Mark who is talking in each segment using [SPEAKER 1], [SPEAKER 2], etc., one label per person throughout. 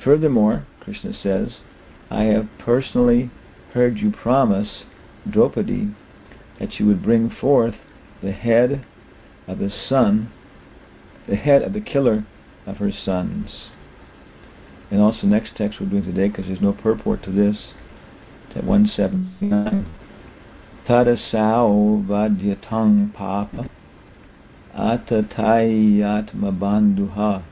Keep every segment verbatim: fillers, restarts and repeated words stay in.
[SPEAKER 1] Furthermore, Krishna says, I have personally heard you promise Draupadi that you would bring forth the head of the son, the head of the killer of her sons. And also next text we're doing today, because there's no purport to this, at one seventy-nine. Tadasau vadyatang papa atatayatma bandhuha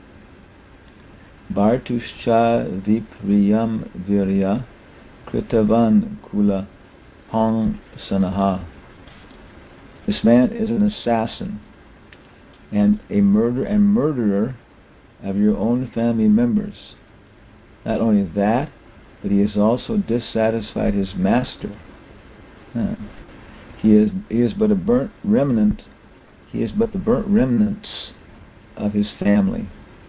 [SPEAKER 1] Bhartuscha vipriyam virya kritavan kula hong sanaha. This man is an assassin and a murderer and murderer of your own family members. Not only that, but he has also dissatisfied his master. Uh, he is he is but a burnt remnant. He is but the burnt remnants of his family.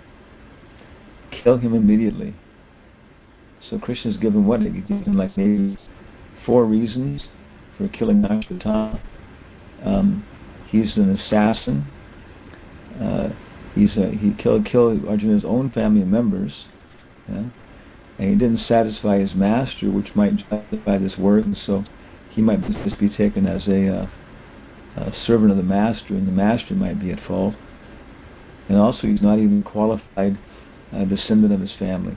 [SPEAKER 1] Kill him immediately. So Krishna is given what? He's given like maybe four reasons for killing Ashwatthama. Um, he's an assassin. Uh, he's a, he killed killed Arjuna's own family members. Yeah? And he didn't satisfy his master, which might justify this work, and so he might just be taken as a, uh, a servant of the master, and the master might be at fault. And also, he's not even qualified uh, descendant of his family.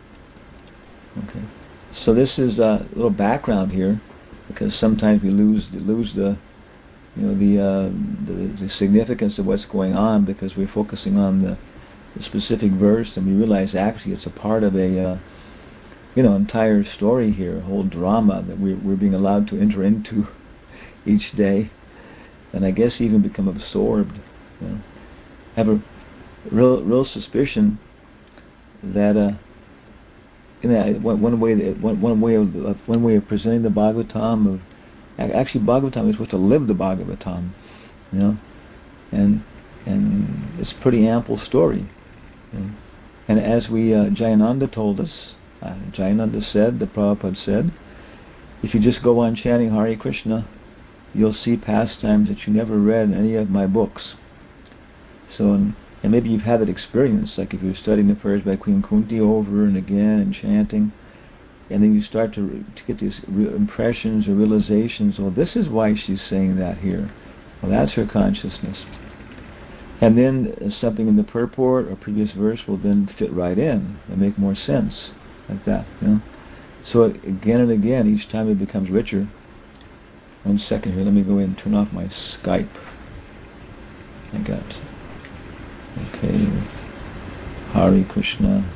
[SPEAKER 1] Okay, so this is a little background here, because sometimes we lose lose the you know the, uh, the the significance of what's going on because we're focusing on the, the specific verse, and we realize actually it's a part of a uh, you know entire story here, a whole drama that we're we're being allowed to enter into each day, and I guess even become absorbed. You know, have a real real suspicion that uh, you know one, one way that, one, one way of uh, one way of presenting the Bhagavatam of actually Bhagavatam is supposed to live the Bhagavatam, you know, and and it's a pretty ample story. You know? And as we uh, Jayananda told us, uh, Jayananda said, the Prabhupada said, if you just go on chanting Hare Krishna, you'll see pastimes that you never read in any of my books. So, and, and maybe you've had that experience, like if you're studying the prayers by Queen Kunti over and again and chanting, and then you start to, to get these re- impressions or realizations, well, this is why she's saying that here. Well, that's her consciousness. And then uh, something in the purport or previous verse will then fit right in and make more sense, like that, you know. So again and again, each time it becomes richer. One second here, let me go ahead and turn off my Skype. I got, okay, Hare Krishna.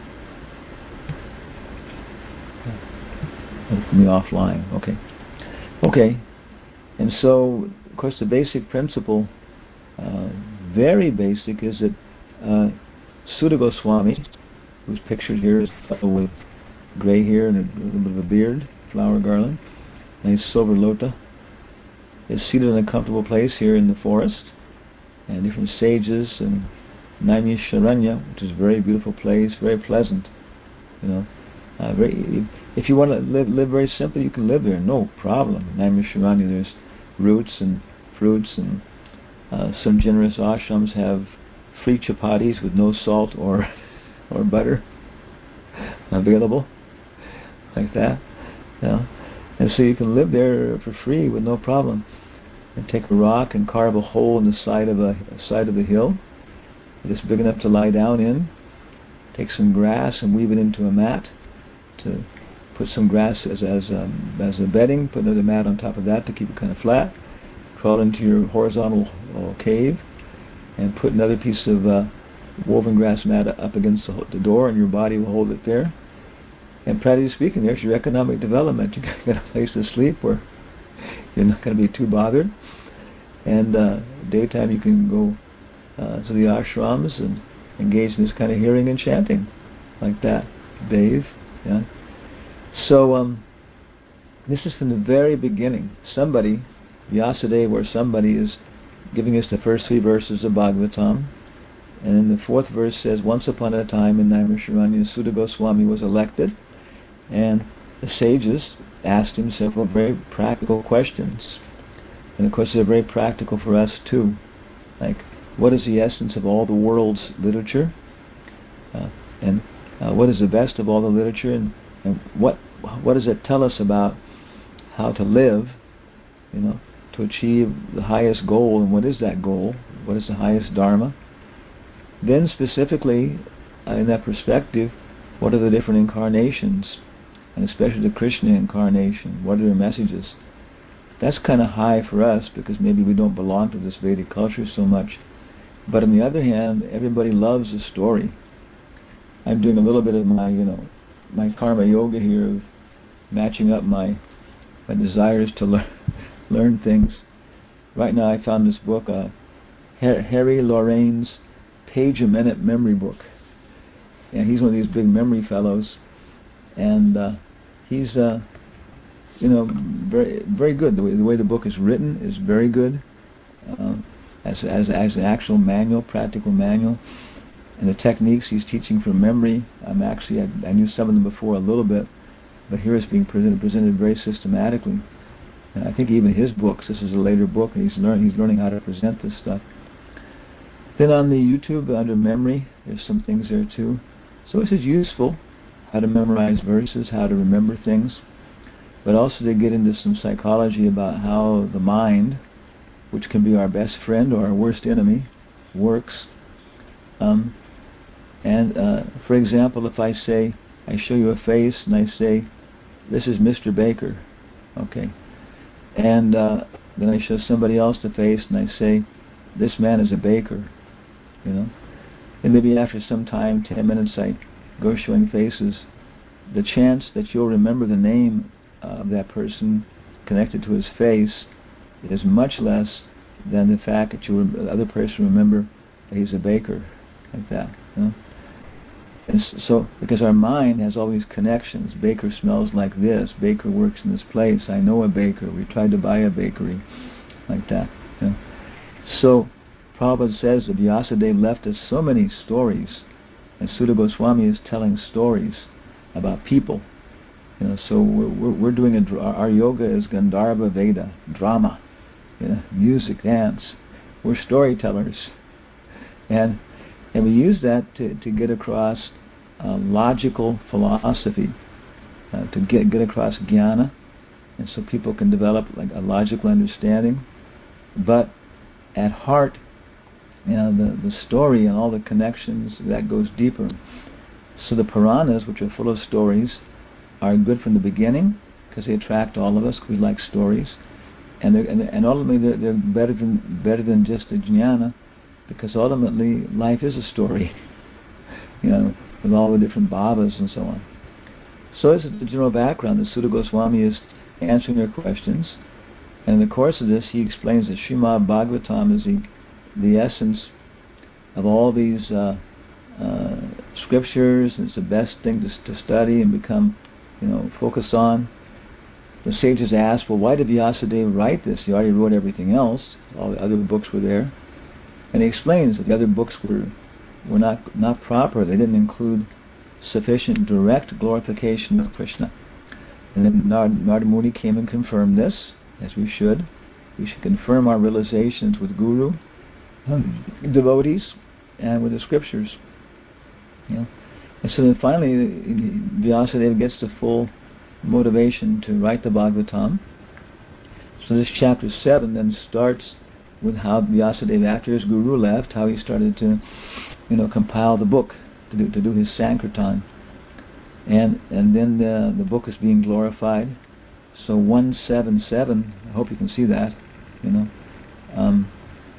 [SPEAKER 1] Put me offline. Okay. Okay. And so, of course, the basic principle, uh, very basic, is that uh, Sutta Goswami, who's pictured here as a fellow with gray hair and a little bit of a beard, flower garland, and his silver lota, is seated in a comfortable place here in the forest, and different sages, and Naimisharanya, which is a very beautiful place, very pleasant, you know. Uh, very, if you want to live live very simply, you can live there, no problem. In Naimisharanya, there's roots and fruits, and uh, some generous ashrams have free chapatis with no salt or or butter available, like that. You know? And so you can live there for free with no problem. And take a rock and carve a hole in the side of a, a side of the hill, just big enough to lie down in. Take some grass and weave it into a mat. To put some grass as as um, as a bedding, put another mat on top of that to keep it kind of flat. Crawl into your horizontal uh, cave, and put another piece of uh, woven grass mat up against the, the door, and your body will hold it there. And practically speaking, there's your economic development. You got a place to sleep where you're not going to be too bothered. And uh, daytime you can go uh, to the ashrams and engage in this kind of hearing and chanting, like that. Bathe. Yeah. So um, this is from the very beginning. Somebody, Vyasadeva or somebody, is giving us the first three verses of Bhagavatam, and in the fourth verse says, once upon a time in Naimisharanya, Sutta Goswami was elected, and the sages asked him several very practical questions. And of course they're very practical for us too. Like, what is the essence of all the world's literature? Uh, and Uh, what is the best of all the literature, and, and what what does it tell us about how to live, you know, to achieve the highest goal, and what is that goal? What is the highest dharma? Then specifically, uh, in that perspective, what are the different incarnations, and especially the Krishna incarnation? What are their messages? That's kind of high for us because maybe we don't belong to this Vedic culture so much. But on the other hand, everybody loves a story. I'm doing a little bit of my, you know, my karma yoga here, of matching up my my desires to learn learn things. Right now, I found this book, uh, Harry Lorraine's Page a Minute Memory Book, and he's one of these big memory fellows, and uh, he's, uh, you know, very very good. The way the way the book is written is very good, uh, as as as an actual manual, practical manual. And the techniques he's teaching from memory, I'm actually, I, I knew some of them before a little bit, but here it's being presented, presented very systematically. And I think even his books, this is a later book, and he's, learn, he's learning how to present this stuff. Then on the YouTube, under memory, there's some things there too. So this is useful, how to memorize verses, how to remember things, but also to get into some psychology about how the mind, which can be our best friend or our worst enemy, works. Um, And, uh, for example, if I say, I show you a face, and I say, this is Mister Baker, okay, and uh, then I show somebody else the face, and I say, this man is a baker, you know, and maybe after some time, ten minutes, I go showing faces, the chance that you'll remember the name of that person connected to his face is much less than the fact that you, the other person, remember that he's a baker, like that, you know. And so, because our mind has all these connections, Baker smells like this, Baker works in this place, I know a baker, we tried to buy a bakery, like that. You know. So, Prabhupada says that Vyasadeva left us so many stories, and Sutta Goswami is telling stories about people. You know, so we're, we're, we're doing a, our yoga is Gandharva Veda, drama, you know, music, dance. We're storytellers, and And we use that to, to get across uh, logical philosophy, uh, to get get across jnana, and so people can develop like a logical understanding. But at heart, you know, the, the story and all the connections, that goes deeper. So the Puranas, which are full of stories, are good from the beginning because they attract all of us. We like stories, and they're, and, and ultimately they're, they're better than better than just a jnana. Because ultimately, life is a story, you know, with all the different bhavas and so on. So this is the general background. The Sutta Goswami is answering their questions. And in the course of this, he explains that Srimad Bhagavatam is the, the essence of all these uh, uh, scriptures. It's the best thing to, to study and become, you know, focus on. The sages ask, well, why did Vyasadeva write this? He already wrote everything else. All the other books were there. And he explains that the other books were were not not proper. They didn't include sufficient direct glorification of Krishna. And then Narada Muni came and confirmed this, as we should. We should confirm our realizations with Guru, um, devotees, and with the scriptures. You know? And so then finally, Vyasadeva gets the full motivation to write the Bhagavatam. So this chapter seven then starts with how Vyasadeva, after his guru left, how he started to, you know, compile the book, to do, to do his Sankirtan. And and then the, the book is being glorified. So one seventy-seven, I hope you can see that, you know. Um,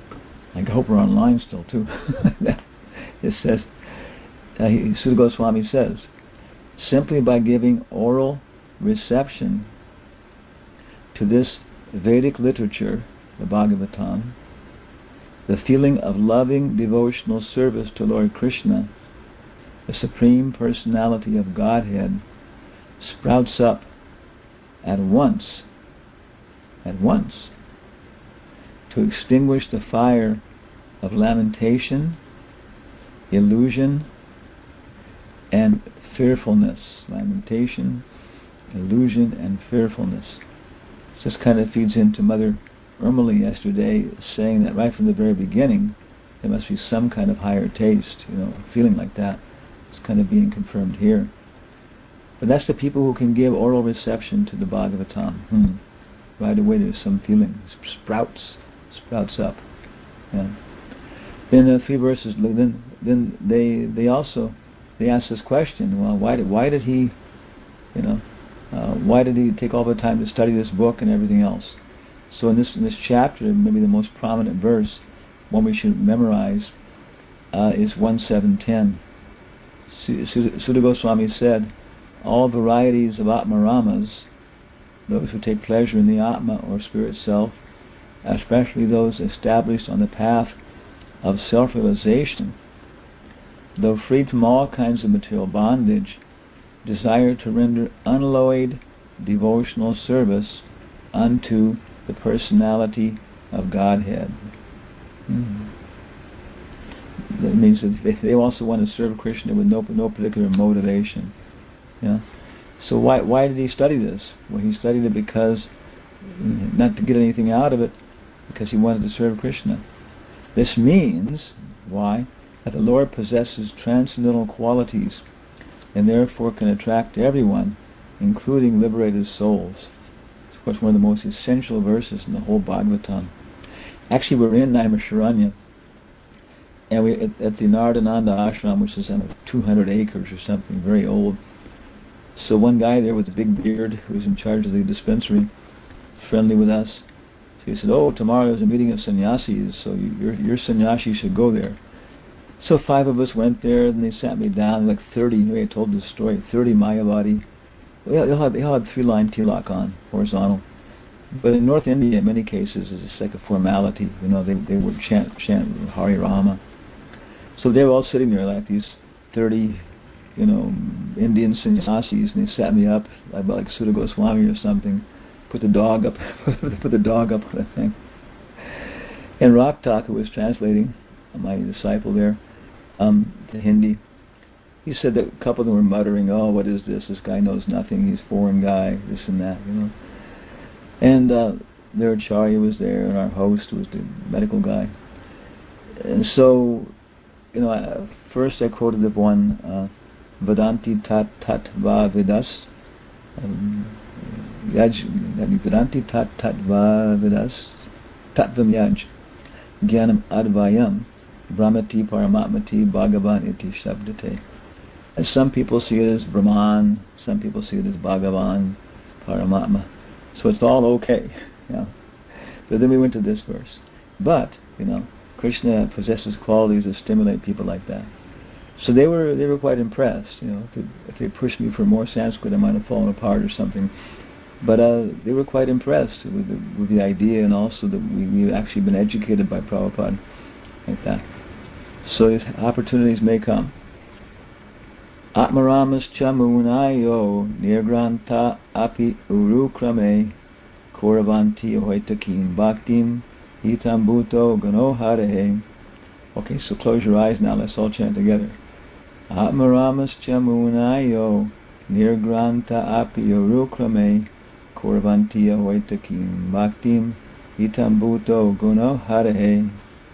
[SPEAKER 1] I hope we're online still, too. It says, uh, he, Sutta Goswami says, simply by giving oral reception to this Vedic literature, the Bhagavatam, the feeling of loving devotional service to Lord Krishna, the Supreme Personality of Godhead, sprouts up at once, at once, to extinguish the fire of lamentation, illusion, and fearfulness. Lamentation, illusion, and fearfulness. This kind of feeds into Mother Urmili yesterday, saying that right from the very beginning there must be some kind of higher taste, you know, feeling like that. It's kind of being confirmed here. But that's the people who can give oral reception to the Bhagavatam. Hmm. Right away there's some feeling, sprouts, sprouts up. Yeah. Then a few verses, then then they they also they ask this question. Well, why did why did he, you know, uh, why did he take all the time to study this book and everything else? So in this in this chapter, maybe the most prominent verse, one we should memorize, uh, is one seven ten. Sutta Goswami said, all varieties of Atmaramas, those who take pleasure in the Atma or spirit self, especially those established on the path of self-realization, though freed from all kinds of material bondage, desire to render unalloyed devotional service unto the personality of Godhead. Mm-hmm. That means that they also want to serve Krishna with no no particular motivation. Yeah. So why why did he study this? Well, he studied it because, not to get anything out of it, because he wanted to serve Krishna. This means, why? That the Lord possesses transcendental qualities and therefore can attract everyone, including liberated souls. It's, of course, one of the most essential verses in the whole Bhagavatam. Actually, we're in Naimisharanya, and we at, at the Nardananda ashram, which is on two hundred acres or something, very old. So one guy there with a big beard, who was in charge of the dispensary, friendly with us, so he said, oh, tomorrow there's a meeting of sannyasis, so you, your, your sannyasi should go there. So five of us went there, and they sat me down, like thirty, maybe I told this story, thirty Mayavadi. Well, they'll have, they'll have three-line tilak on, horizontal. But in North India, in many cases, it's just like a formality. You know, they they would chant, chant Hari Rama. So they were all sitting there like these thirty, you know, Indian sannyasis, and they sat me up, about like Sutta Goswami or something, put the dog up, put the dog up on the thing. And Raktak, who was translating, my disciple there, um, to Hindi, he said that a couple of them were muttering, oh, what is this? This guy knows nothing, he's a foreign guy, this and that, you know. And uh, their Acharya was there, and our host was the medical guy. And so, you know, I, first I quoted the one, uh, Vedanti tat tat va vidas, Yaj, Vedanti tat tat va vidas, tatvam yaj, jnanam advayam, brahmati paramatmati bhagavan iti shabdate. And some people see it as Brahman, some people see it as Bhagavan, Paramatma. So it's all okay, you know. But then we went to this verse. But, you know, Krishna possesses qualities that stimulate people like that. So they were they were quite impressed, you know. If they, if they pushed me for more Sanskrit, I might have fallen apart or something. But uh, they were quite impressed with the, with the idea, and also that we, we've actually been educated by Prabhupada like that. So these opportunities may come. Atmaramascha munayo nirgranta api urukrame koravanti hoitakim bhaktim hitambuto ganoharehe. Okay, so close your eyes now, let's all chant together. Atmaramascha munayo nirgranta api urukrame koravanti hoitakim bhaktim hitambuto ganoharehe.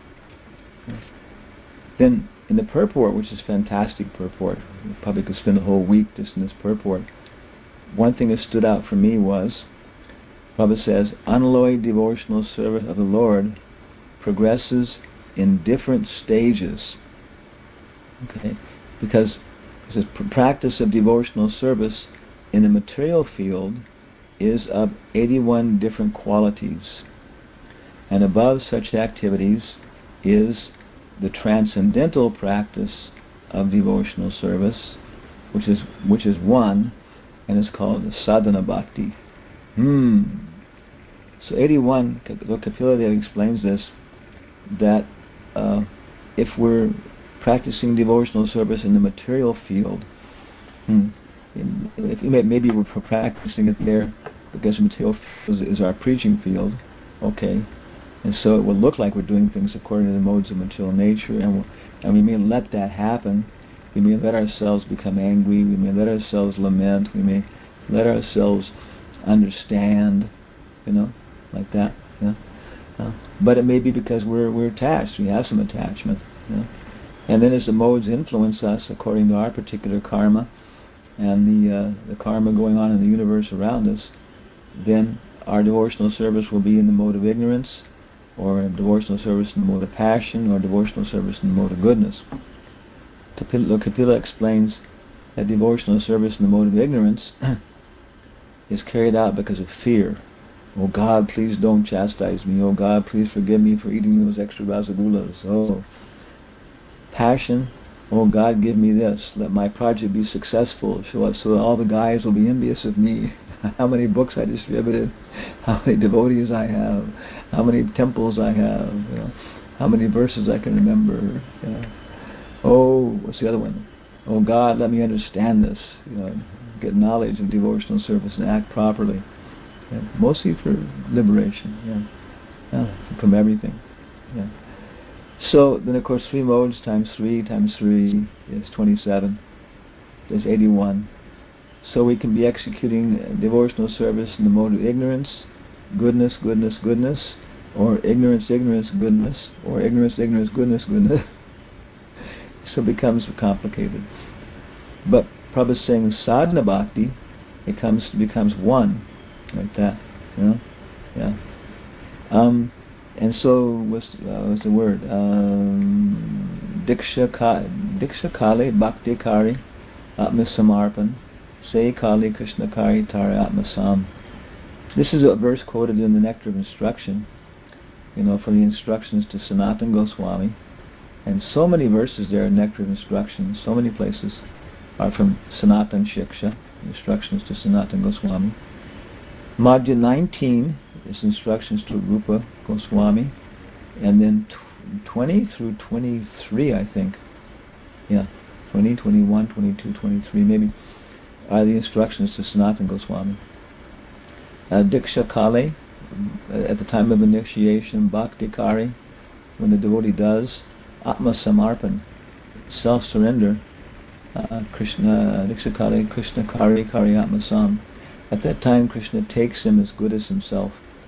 [SPEAKER 1] Then in the purport, which is fantastic purport, we probably could spend a whole week just in this purport. One thing that stood out for me was, Prabhupada says, unalloyed devotional service of the Lord progresses in different stages. Okay, because it says practice of devotional service in the material field is of eighty-one different qualities, and above such activities is the transcendental practice of devotional service, which is which is one, and is called sadhana bhakti. Hmm. So eighty-one, Kapila Dev explains this, that uh, if we're practicing devotional service in the material field, hmm, if maybe we're practicing it there because the material field is, is our preaching field, okay. And so it will look like we're doing things according to the modes of material nature, and, we'll, and we may let that happen. We may let ourselves become angry, we may let ourselves lament, we may let ourselves understand, you know, like that. You know? uh, but it may be because we're we're attached, we have some attachment. You know? And then as the modes influence us according to our particular karma and the uh, the karma going on in the universe around us, then our devotional service will be in the mode of ignorance, or devotional service in the mode of passion, or devotional service in the mode of goodness. Kapila, Kapila explains that devotional service in the mode of ignorance is carried out because of fear. Oh God, please don't chastise me. Oh God, please forgive me for eating those extra rasagulas. Oh, passion. Oh God, give me this. Let my project be successful, so that all the guys will be envious of me. How many books I distributed, how many devotees I have, how many temples I have, you know, how many verses I can remember. You know. Oh, what's the other one? Oh God, let me understand this. You know, get knowledge of devotional service and act properly. Yeah. Mostly for liberation, yeah. Yeah, from everything. Yeah. So then, of course, three modes times three times three is twenty-seven. Is eighty-one. So we can be executing devotional service in the mode of ignorance, goodness, goodness, goodness, or ignorance, ignorance, goodness, or ignorance, ignorance, goodness, goodness. So it becomes complicated. But Prabhupada's saying sadhana bhakti, it comes becomes one, like that, you know, yeah. Um, and so what's uh, what's the word? Um, diksha ka, diksha kale bhakti kari atma samarpan. Say Kali Krishna Kari Tare Atmasam. This is a verse quoted in the Nectar of Instruction, you know, from the instructions to Sanatana Goswami. And so many verses there in Nectar of Instruction, so many places are from Sanatana Shiksha, instructions to Sanatana Goswami. Madhya nineteen is instructions to Rupa Goswami, and then tw- twenty through twenty-three, I think. Yeah, twenty, twenty-one, twenty-two, twenty-three, maybe, are the instructions to Sanatana Goswami. Uh, Diksha Kale, at the time of initiation, Bhakti Kari, when the devotee does, Atma Samarpan, self-surrender, uh, Krishna, Diksha Kale, Krishna Kari, Kari Atma Sam. At that time, Krishna takes him as good as himself.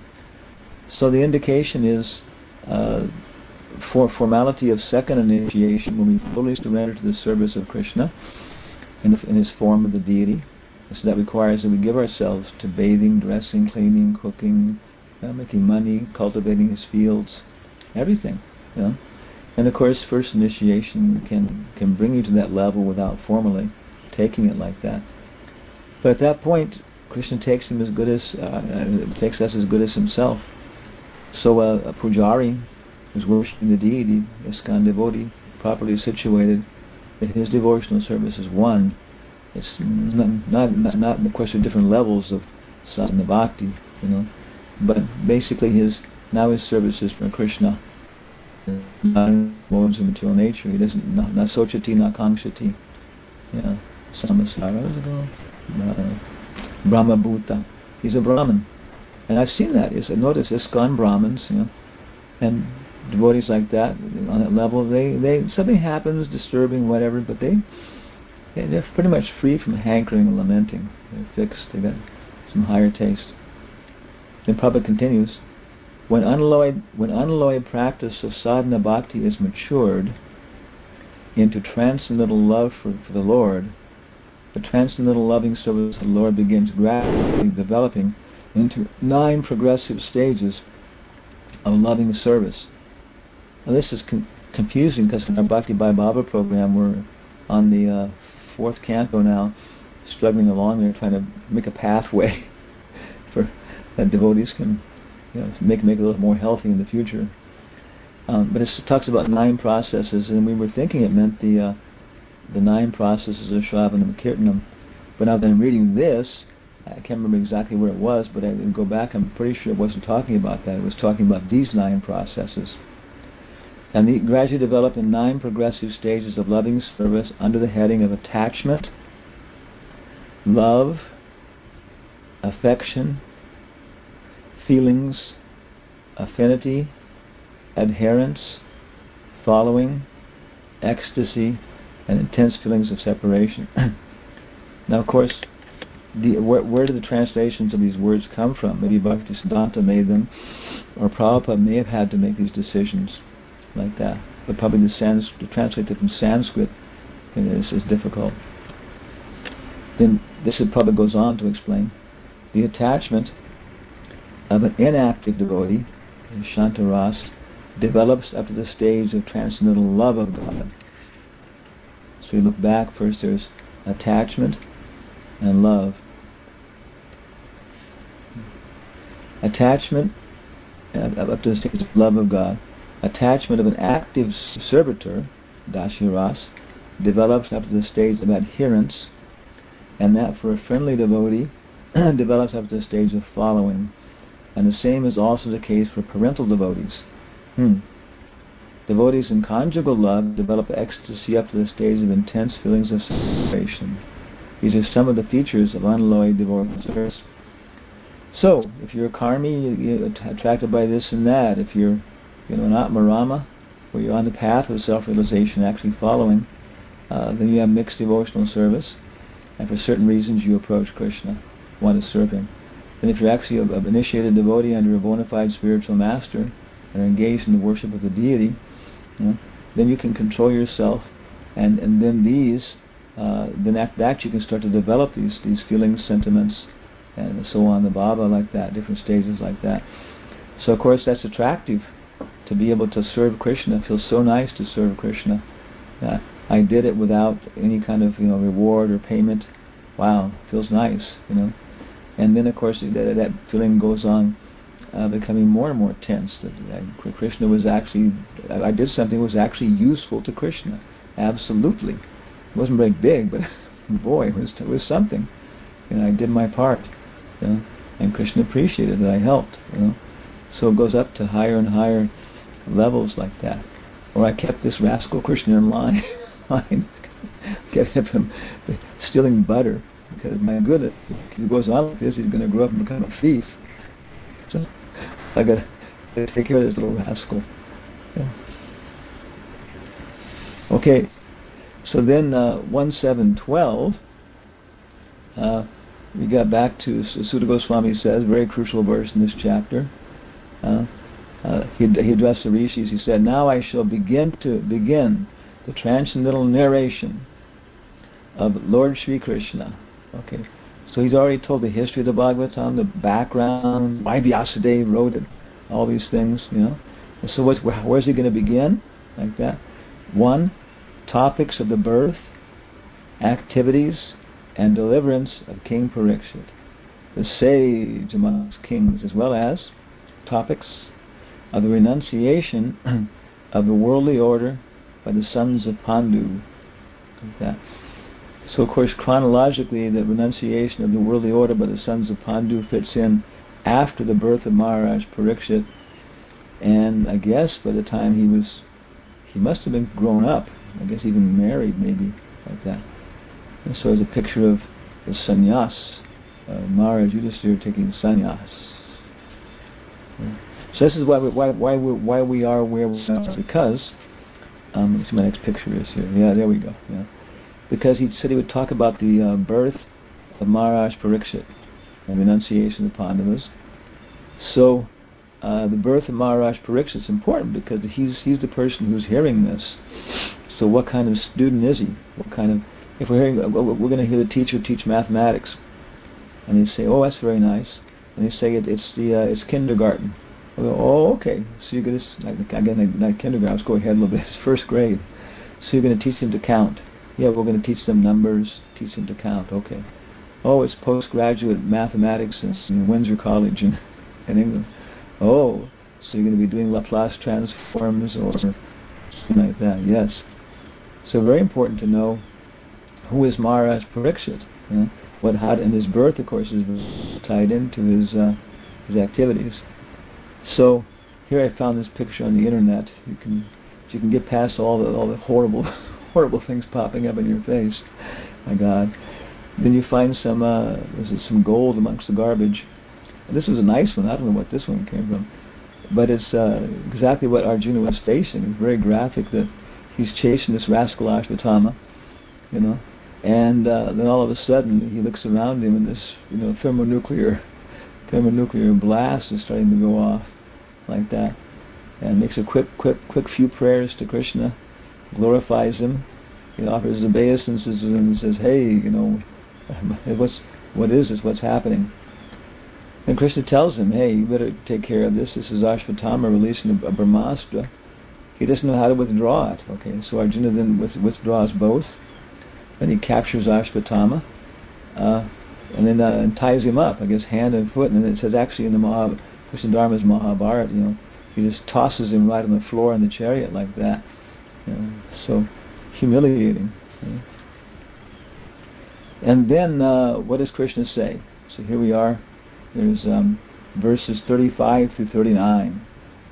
[SPEAKER 1] So the indication is, uh, for formality of second initiation, when we fully surrender to the service of Krishna, In, the, in his form of the deity. So that requires that we give ourselves to bathing, dressing, cleaning, cooking, uh, making money, cultivating his fields, everything. You know? And of course, first initiation can can bring you to that level without formally taking it like that. But at that point, Krishna takes him as good as uh, takes us as good as himself. So uh, a pujari who's worshiping the deity, a ISKCON devotee, properly situated, that his devotional service is one. It's not not not, not of course, there are different levels of sadhana bhakti, you know, but basically his now his service is for Krishna, not modes of material nature. He doesn't not, not sochati, not kangshati. Yeah, samasara. What does it go? Uh, Brahma Bhuta. He's a Brahmin, and I've seen that. Is notice ISKCON Brahmins, you know, and devotees like that, on that level, they, they something happens, disturbing, whatever, but they, they're pretty much free from hankering and lamenting. They're fixed, they got some higher taste. Then Prabhupada continues, when unalloyed, when unalloyed practice of sadhana bhakti is matured into transcendental love for, for the Lord, the transcendental loving service of the Lord begins gradually developing into nine progressive stages of loving service. Now this is con- confusing because in our Bhakti Vaibhava program we're on the uh, fourth canto now, struggling along there, trying to make a pathway for that devotees can, you know, make make it a little more healthy in the future. Um, but it talks about nine processes, and we were thinking it meant the uh, the nine processes of Shravanam Kirtanam. But now that I'm reading this, I can't remember exactly where it was, but I didn't go back. I'm pretty sure it wasn't talking about that. It was talking about these nine processes. And they gradually develop in nine progressive stages of loving service under the heading of attachment, love, affection, feelings, affinity, adherence, following, ecstasy, and intense feelings of separation. Now, of course, the, where, where do the translations of these words come from? Maybe Bhaktisiddhanta made them, or Prabhupada may have had to make these decisions like that. but probably the Sans to translate it from Sanskrit, you know, is, is difficult. Then this it probably goes on to explain the attachment of an inactive devotee, Shantaras, develops up to the stage of transcendental love of God. So we look back, first there's attachment and love. Attachment uh, up to the stage of love of God. Attachment of an active servitor, Dashiras, develops up to the stage of adherence, and that for a friendly devotee develops up to the stage of following. And the same is also the case for parental devotees. Hmm. Devotees in conjugal love develop ecstasy up to the stage of intense feelings of separation. These are some of the features of unalloyed devotional service. So, if you're a karmi, you're attracted by this and that. If you're, you know, an Atmarama, where you're on the path of self-realization, actually following, uh, then you have mixed devotional service, and for certain reasons you approach Krishna, want to serve Him. And if you're actually an initiated devotee under a bona fide spiritual master, and are engaged in the worship of the deity, you know, then you can control yourself, and, and then these, uh, then after that you can start to develop these these feelings, sentiments, and so on, the bhava like that, different stages like that. So of course that's attractive, to be able to serve Krishna. It feels so nice to serve Krishna. Uh, I did it without any kind of, you know, reward or payment. Wow, feels nice, you know. And then of course that, that feeling goes on, uh, becoming more and more tense. That, that Krishna was actually, I did something that was actually useful to Krishna. Absolutely. It wasn't very big, but boy, it was, it was something. You know, I did my part. You know, and Krishna appreciated that I helped. You know, so it goes up to higher and higher levels like that. Or I kept this rascal Krishna in line, kept him stealing butter, because my goodness, if he goes on like this, he's going to grow up and become a thief. So I got to take care of this little rascal. Yeah. Okay, so then uh, one seven twelve. Uh, we got back to Sutta Goswami says, very crucial verse in this chapter. Uh, uh, he, he addressed the rishis. He said, "Now I shall begin to begin the transcendental narration of Lord Sri Krishna." Okay, so he's already told the history of the Bhagavatam, the background, why Vyasadeva wrote it, all these things, you know. And so what's, where, where's he going to begin? Like that. One, topics of the birth, activities, and deliverance of King Parikshit, the sage amongst kings, as well as topics of the renunciation of the worldly order by the sons of Pandu. Like that. So of course chronologically the renunciation of the worldly order by the sons of Pandu fits in after the birth of Maharaj Parikshit, and I guess by the time he was, he must have been grown up, I guess even married maybe, like that. And so there's a picture of the sannyas, uh, Maharaj Yudhisthira taking sannyas. Yeah. So this is why we, why why we, why we are where we are, because um, let's see, my next picture is here. Yeah, there we go. Yeah, because he said he would talk about the uh, birth of Maharaj Parikshit and renunciation of Pandavas. So uh, the birth of Maharaj Parikshit is important because he's he's the person who's hearing this. So what kind of student is he? What kind of If we're hearing, we're going to hear the teacher teach mathematics, and they say, "Oh, that's very nice," and they say it, it's the uh, it's kindergarten. We go, "Oh, okay." So you're going to again, not kindergarten. Let's go ahead a little bit. It's first grade. So you're going to teach them to count. Yeah, we're going to teach them numbers. Teach them to count. Okay. Oh, it's postgraduate mathematics in Windsor College in, in England. Oh, so you're going to be doing Laplace transforms or something like that. Yes. So very important to know who is Maharaj Parikshit. You know? What how and his birth, of course, is tied into his uh, his activities. So here I found this picture on the internet. You can you can get past all the all the horrible horrible things popping up in your face. My God. Then you find some uh, some gold amongst the garbage. This is a nice one. I don't know what this one came from, but it's uh, exactly what Arjuna was facing. It's very graphic that he's chasing this rascal Ashwatthama, you know, and uh, then all of a sudden he looks around him and this, you know, thermonuclear thermonuclear blast is starting to go off like that. and makes a quick, quick, quick few prayers to Krishna, glorifies him. He offers obeisances and says, "Hey, you know, what's what is this? What's happening?" And Krishna tells him, "Hey, you better take care of this. This is Ashvatthama releasing a, a Brahmastra. He doesn't know how to withdraw it." Okay, so Arjuna then with, withdraws both. Then he captures Ashvatthama, uh, and then uh, and ties him up, I guess, hand and foot. And then it says actually in the Maha, Krishna Dharma's Mahabharata, you know, he just tosses him right on the floor in the chariot like that. You know, so humiliating. Okay. And then uh, what does Krishna say? So here we are. There's um, verses thirty-five through thirty-nine.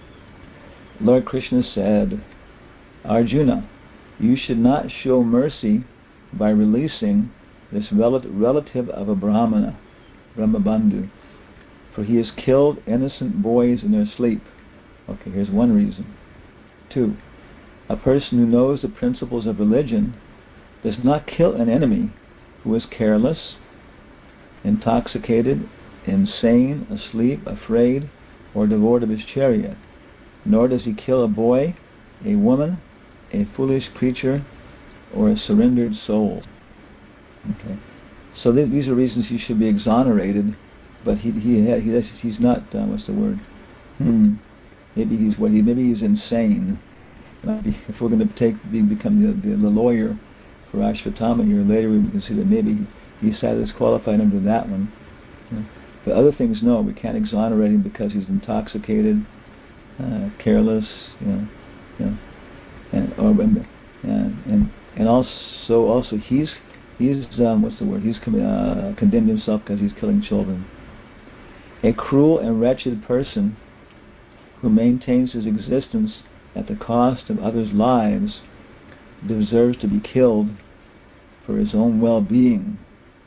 [SPEAKER 1] Lord Krishna said, "Arjuna, you should not show mercy by releasing this relative of a Brahmana, Brahmabandhu, for he has killed innocent boys in their sleep." Okay, here's one reason. Two, a person who knows the principles of religion does not kill an enemy who is careless, intoxicated, insane, asleep, afraid, or devoid of his chariot. Nor does he kill a boy, a woman, a foolish creature, or a surrendered soul. Okay, so th- these are reasons he should be exonerated, but he he, ha- he he's not. Uh, what's the word? Hmm. Maybe he's what he maybe he's insane. Uh, if we're going to take be, become the, the the lawyer for Ashvatthama here later, we can see that maybe he's disqualified under that one. You know. But other things, no, we can't exonerate him because he's intoxicated, uh, careless, you know, you know, and or, and and and also also he's he's um, what's the word? He's uh, condemned himself because he's killing children. A cruel and wretched person who maintains his existence at the cost of others' lives deserves to be killed for his own well-being.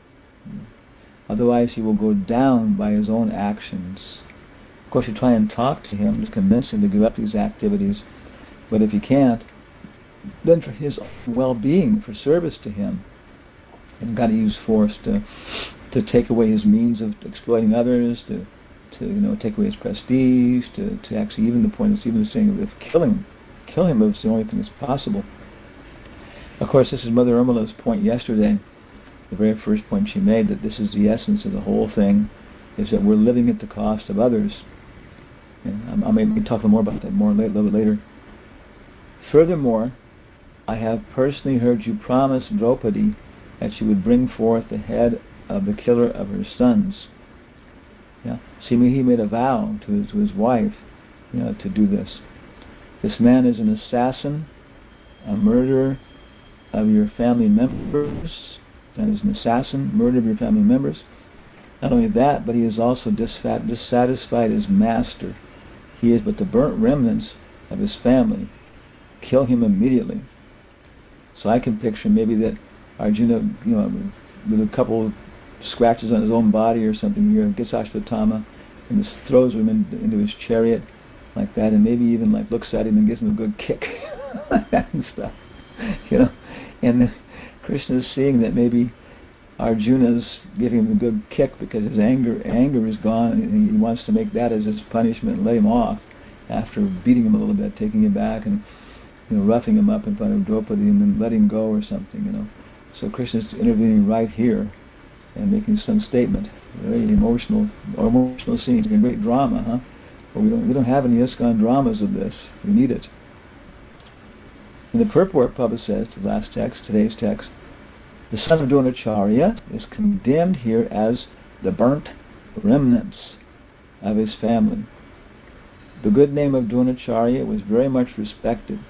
[SPEAKER 1] Otherwise he will go down by his own actions. Of course, you try and talk to him to convince him to give up these activities, but if you can't, then for his own well-being, for service to him, you've got to use force to to take away his means of exploiting others, to to you know take away his prestige, to, to actually even the point of even saying if killing kill him if it's the only thing that's possible. Of course, this is Mother Urmila's point yesterday, the very first point she made, that this is the essence of the whole thing, is that we're living at the cost of others. And I may be talking more about that more a little bit later. Furthermore, I have personally heard you promise Draupadi that she would bring forth the head of the killer of her sons. Yeah, see, he made a vow to his to his wife, you know, to do this. This man is an assassin, a murderer of your family members. And is an assassin, murder of your family members. Not only that, but he is also disfat- dissatisfied as master. He is but the burnt remnants of his family. Kill him immediately. So I can picture maybe that Arjuna, you know, with a couple of scratches on his own body or something here, gets Ashvatthama and just throws him in, into his chariot like that, and maybe even like looks at him and gives him a good kick like that and stuff, you know. And Krishna is seeing that maybe Arjuna's giving him a good kick because his anger anger is gone, and he wants to make that as his punishment and let him off after beating him a little bit, taking him back and, you know, roughing him up in front of Draupadi and then letting him go or something, you know. So Krishna's intervening right here and making some statement. Very emotional, or emotional scene. It's a great drama, huh? But we don't we don't have any ISKCON dramas of this. We need it. And the purport, Prabhupada says, the last text, today's text, the son of Dronacharya is condemned here as the burnt remnants of his family. The good name of Dronacharya was very much respected,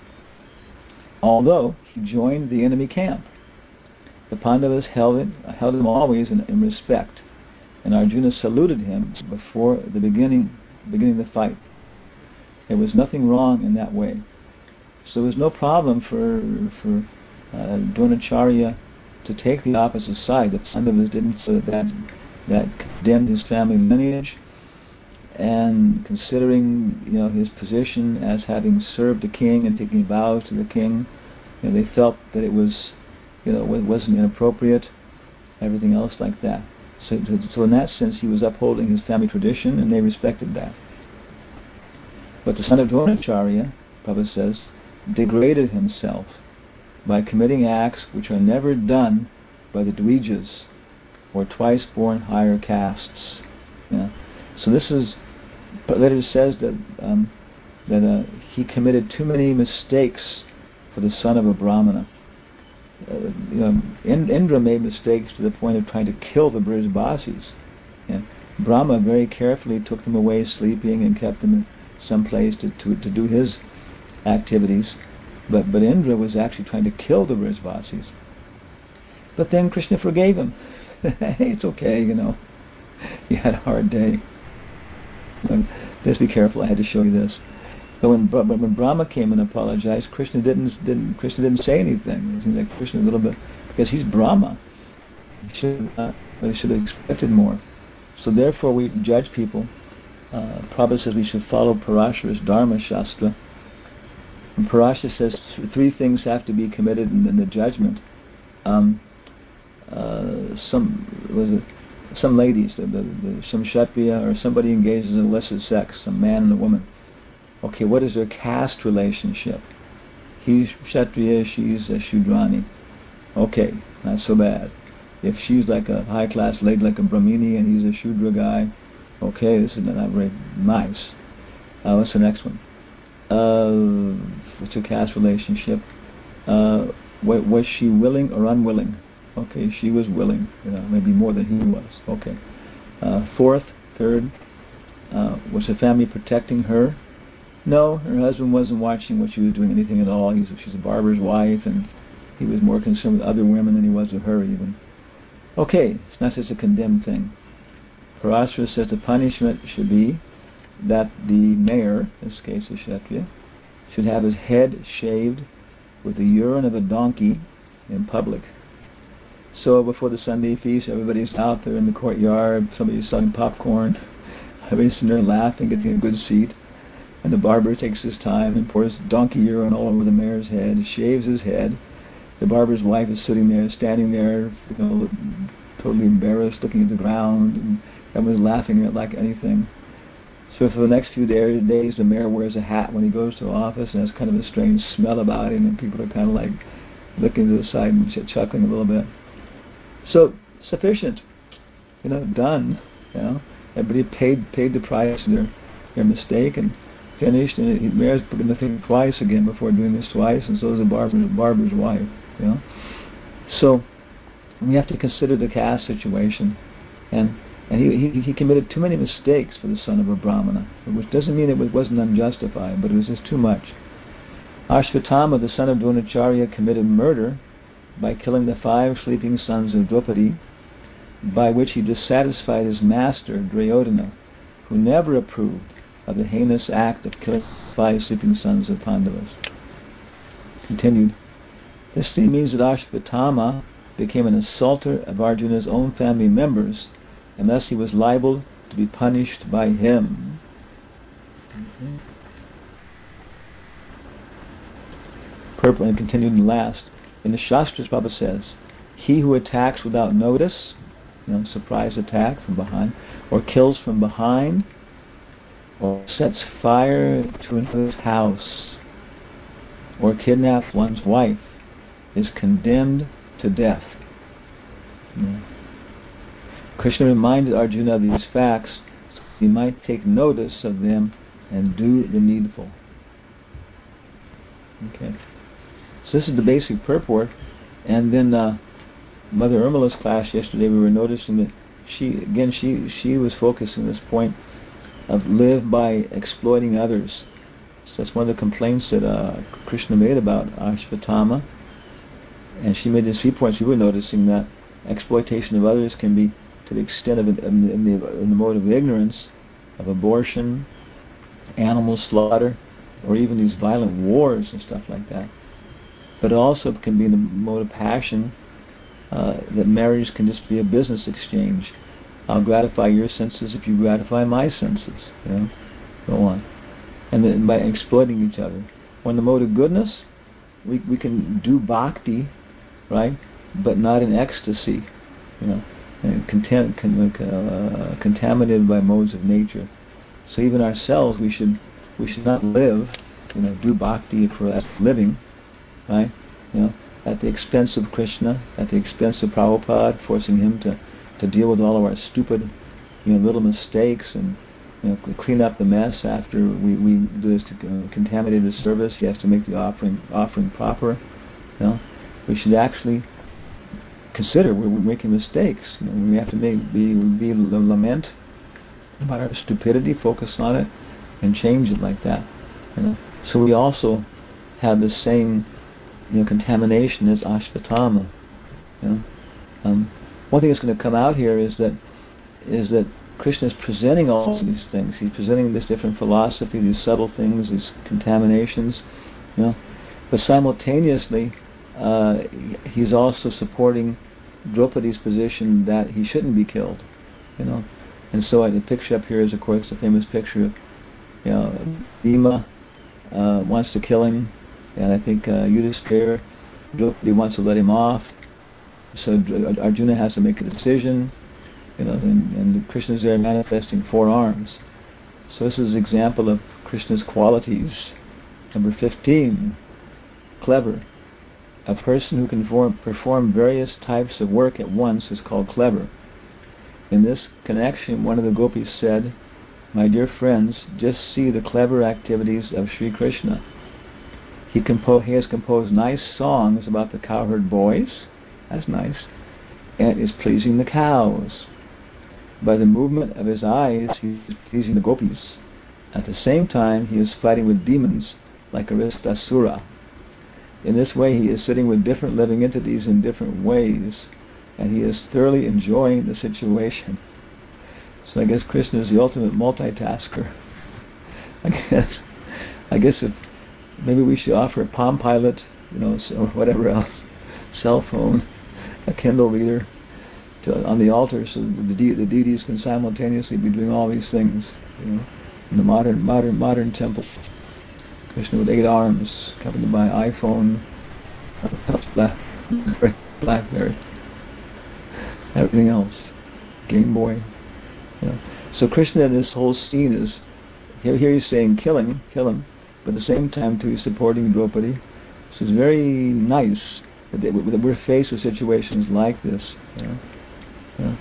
[SPEAKER 1] although he joined the enemy camp. The Pandavas held, it, held him always in, in respect, and Arjuna saluted him before the beginning, beginning of the fight. There was nothing wrong in that way. So there was no problem for for uh, Dronacharya to take the opposite side. The Pandavas didn't, so that that condemned his family lineage, and considering, you know, his position as having served the king and taking vows to the king, you know, they felt that it was, you know, it wasn't inappropriate, everything else like that. So, so in that sense, he was upholding his family tradition, and they respected that. But the son of Dronacharya, Prabhupada says, degraded himself by committing acts which are never done by the Dvijas, or twice-born higher castes. Yeah. So this is, later says that um, that uh, he committed too many mistakes for the son of a Brahmana. Uh, you know, Indra made mistakes to the point of trying to kill the Brijbasis. Yeah. Brahma very carefully took them away sleeping and kept them in some place to, to, to do his activities. But, but Indra was actually trying to kill the Brijbasis. But then Krishna forgave him. Hey, it's okay, you know. You had a hard day. But just be careful, I had to show you this. But when, but when Brahma came and apologized, Krishna didn't didn't Krishna didn't say anything. It seems like Krishna a little bit, because he's Brahma. He should uh, he should have expected more. So therefore, we judge people. Uh, Prabhupada says we should follow Parashara's Dharma Shastra. And Parashara says th- three things have to be committed in, in the judgment. Um, uh, some was it some ladies, the, the, the, some Kshatriya or somebody engages in illicit sex, some man and a woman. Okay, what is their caste relationship? He's Kshatriya, she's a Shudrani. Okay, not so bad. If she's like a high-class lady, like a Brahmini, and he's a Shudra guy, okay, this is not very nice. Uh, what's the next one? Uh, what's her caste relationship? Uh, what, was she willing or unwilling? Okay, she was willing, you know, maybe more than he was. Okay. Uh, fourth, third, uh, was her family protecting her? No, her husband wasn't watching what she was doing, anything at all. He's, she's a barber's wife, and he was more concerned with other women than he was with her, even. Okay, it's not just a condemned thing. Parashara says the punishment should be that the mayor, in this case a Kshatriya, should have his head shaved with the urine of a donkey in public. So before the Sunday feast, everybody's out there in the courtyard, somebody's selling popcorn, everybody's sitting there laughing, getting a good seat, and the barber takes his time and pours donkey urine all over the mayor's head, shaves his head. The barber's wife is sitting there, standing there, you know, totally embarrassed, looking at the ground, and everyone's laughing at it like anything. So for the next few days, the mayor wears a hat when he goes to the office, and has kind of a strange smell about him, and people are kind of like looking to the side and chuckling a little bit. So sufficient, you know, done. You know, everybody paid paid the price of their their mistake and finished. And the mayor's going to think twice again before doing this twice, and so is the barber's barber's wife. You know, so we have to consider the caste situation, and and he he, he committed too many mistakes for the son of a Brahmana, which doesn't mean it wasn't unjustified, but it was just too much. Ashvatthama, the son of Dronacharya, committed murder by killing the five sleeping sons of Draupadi, by which he dissatisfied his master, Duryodhana, who never approved of the heinous act of killing five sleeping sons of Pandavas. Continued. This means that Ashvatthama became an insulter of Arjuna's own family members, and thus he was liable to be punished by him. Mm-hmm. Purple, and continued in last. In the Shastras, Prabhupada says, he who attacks without notice, you know, surprise attack from behind, or kills from behind, or sets fire to another's house, or kidnaps one's wife, is condemned to death. Yeah. Krishna reminded Arjuna of these facts so he might take notice of them and do the needful. Okay. So this is the basic purport, and then uh, Mother Urmila's class yesterday, we were noticing that she, again, she she was focusing on this point of live by exploiting others. So that's one of the complaints that uh, Krishna made about Ashvatthama, and she made these three points. We were noticing that exploitation of others can be to the extent of in, in, the, in the mode of ignorance, of abortion, animal slaughter, or even these violent wars and stuff like that. But it also can be in the mode of passion, uh, that marriage can just be a business exchange. I'll gratify your senses if you gratify my senses. You know, go on. And then by exploiting each other. Or in the mode of goodness, we we can do bhakti, right? But not in ecstasy. You know, and contam- con- uh, contaminated by modes of nature. So even ourselves, we should We should not live, you know, do bhakti for as living, right? You know, at the expense of Krishna, at the expense of Prabhupada, forcing him to, to deal with all of our stupid, you know, little mistakes and, you know, clean up the mess after we, we do this uh, contaminated service. He has to make the offering offering proper. You know, we should actually consider we're, we're making mistakes. You know, we have to make, be, be lament about our stupidity, focus on it, and change it like that. You know, so we also have the same, you know, contamination as Ashvatthama. You know, um, one thing that's going to come out here is that is that Krishna is presenting all these things. He's presenting this different philosophy, these subtle things, these contaminations. You know, but simultaneously, uh, he's also supporting Draupadi's position that he shouldn't be killed. You know, and so uh, the picture up here is, of course, the famous picture of, you know, Bhima uh, wants to kill him, and I think uh, Yudhishthira, Draupadi wants to let him off. So Arjuna has to make a decision, you know, and, and Krishna is there manifesting four arms. So this is an example of Krishna's qualities. Number fifteen, clever. A person who can form, perform various types of work at once is called clever. In this connection, one of the gopis said, "My dear friends, just see the clever activities of Sri Krishna. He, compo- he has composed nice songs about the cowherd boys." That's nice. "And is pleasing the cows. By the movement of his eyes, he is pleasing the gopis. At the same time, he is fighting with demons like Aristasura. In this way, he is sitting with different living entities in different ways, and he is thoroughly enjoying the situation." So I guess Krishna is the ultimate multitasker. I guess, I guess if maybe we should offer a Palm Pilot, you know, or whatever else, cell phone, a Kindle reader, to, on the altar, so the, de- the deities can simultaneously be doing all these things. You know, in the modern, modern, modern temple, Krishna with eight arms, accompanied by iPhone, BlackBerry, everything else, Game Boy. You know. So Krishna in this whole scene is here. Here he's saying, "Kill him, kill him," but at the same time, too, he's supporting Draupadi. So it's very nice that, they, that we're faced with situations like this. You know. You know.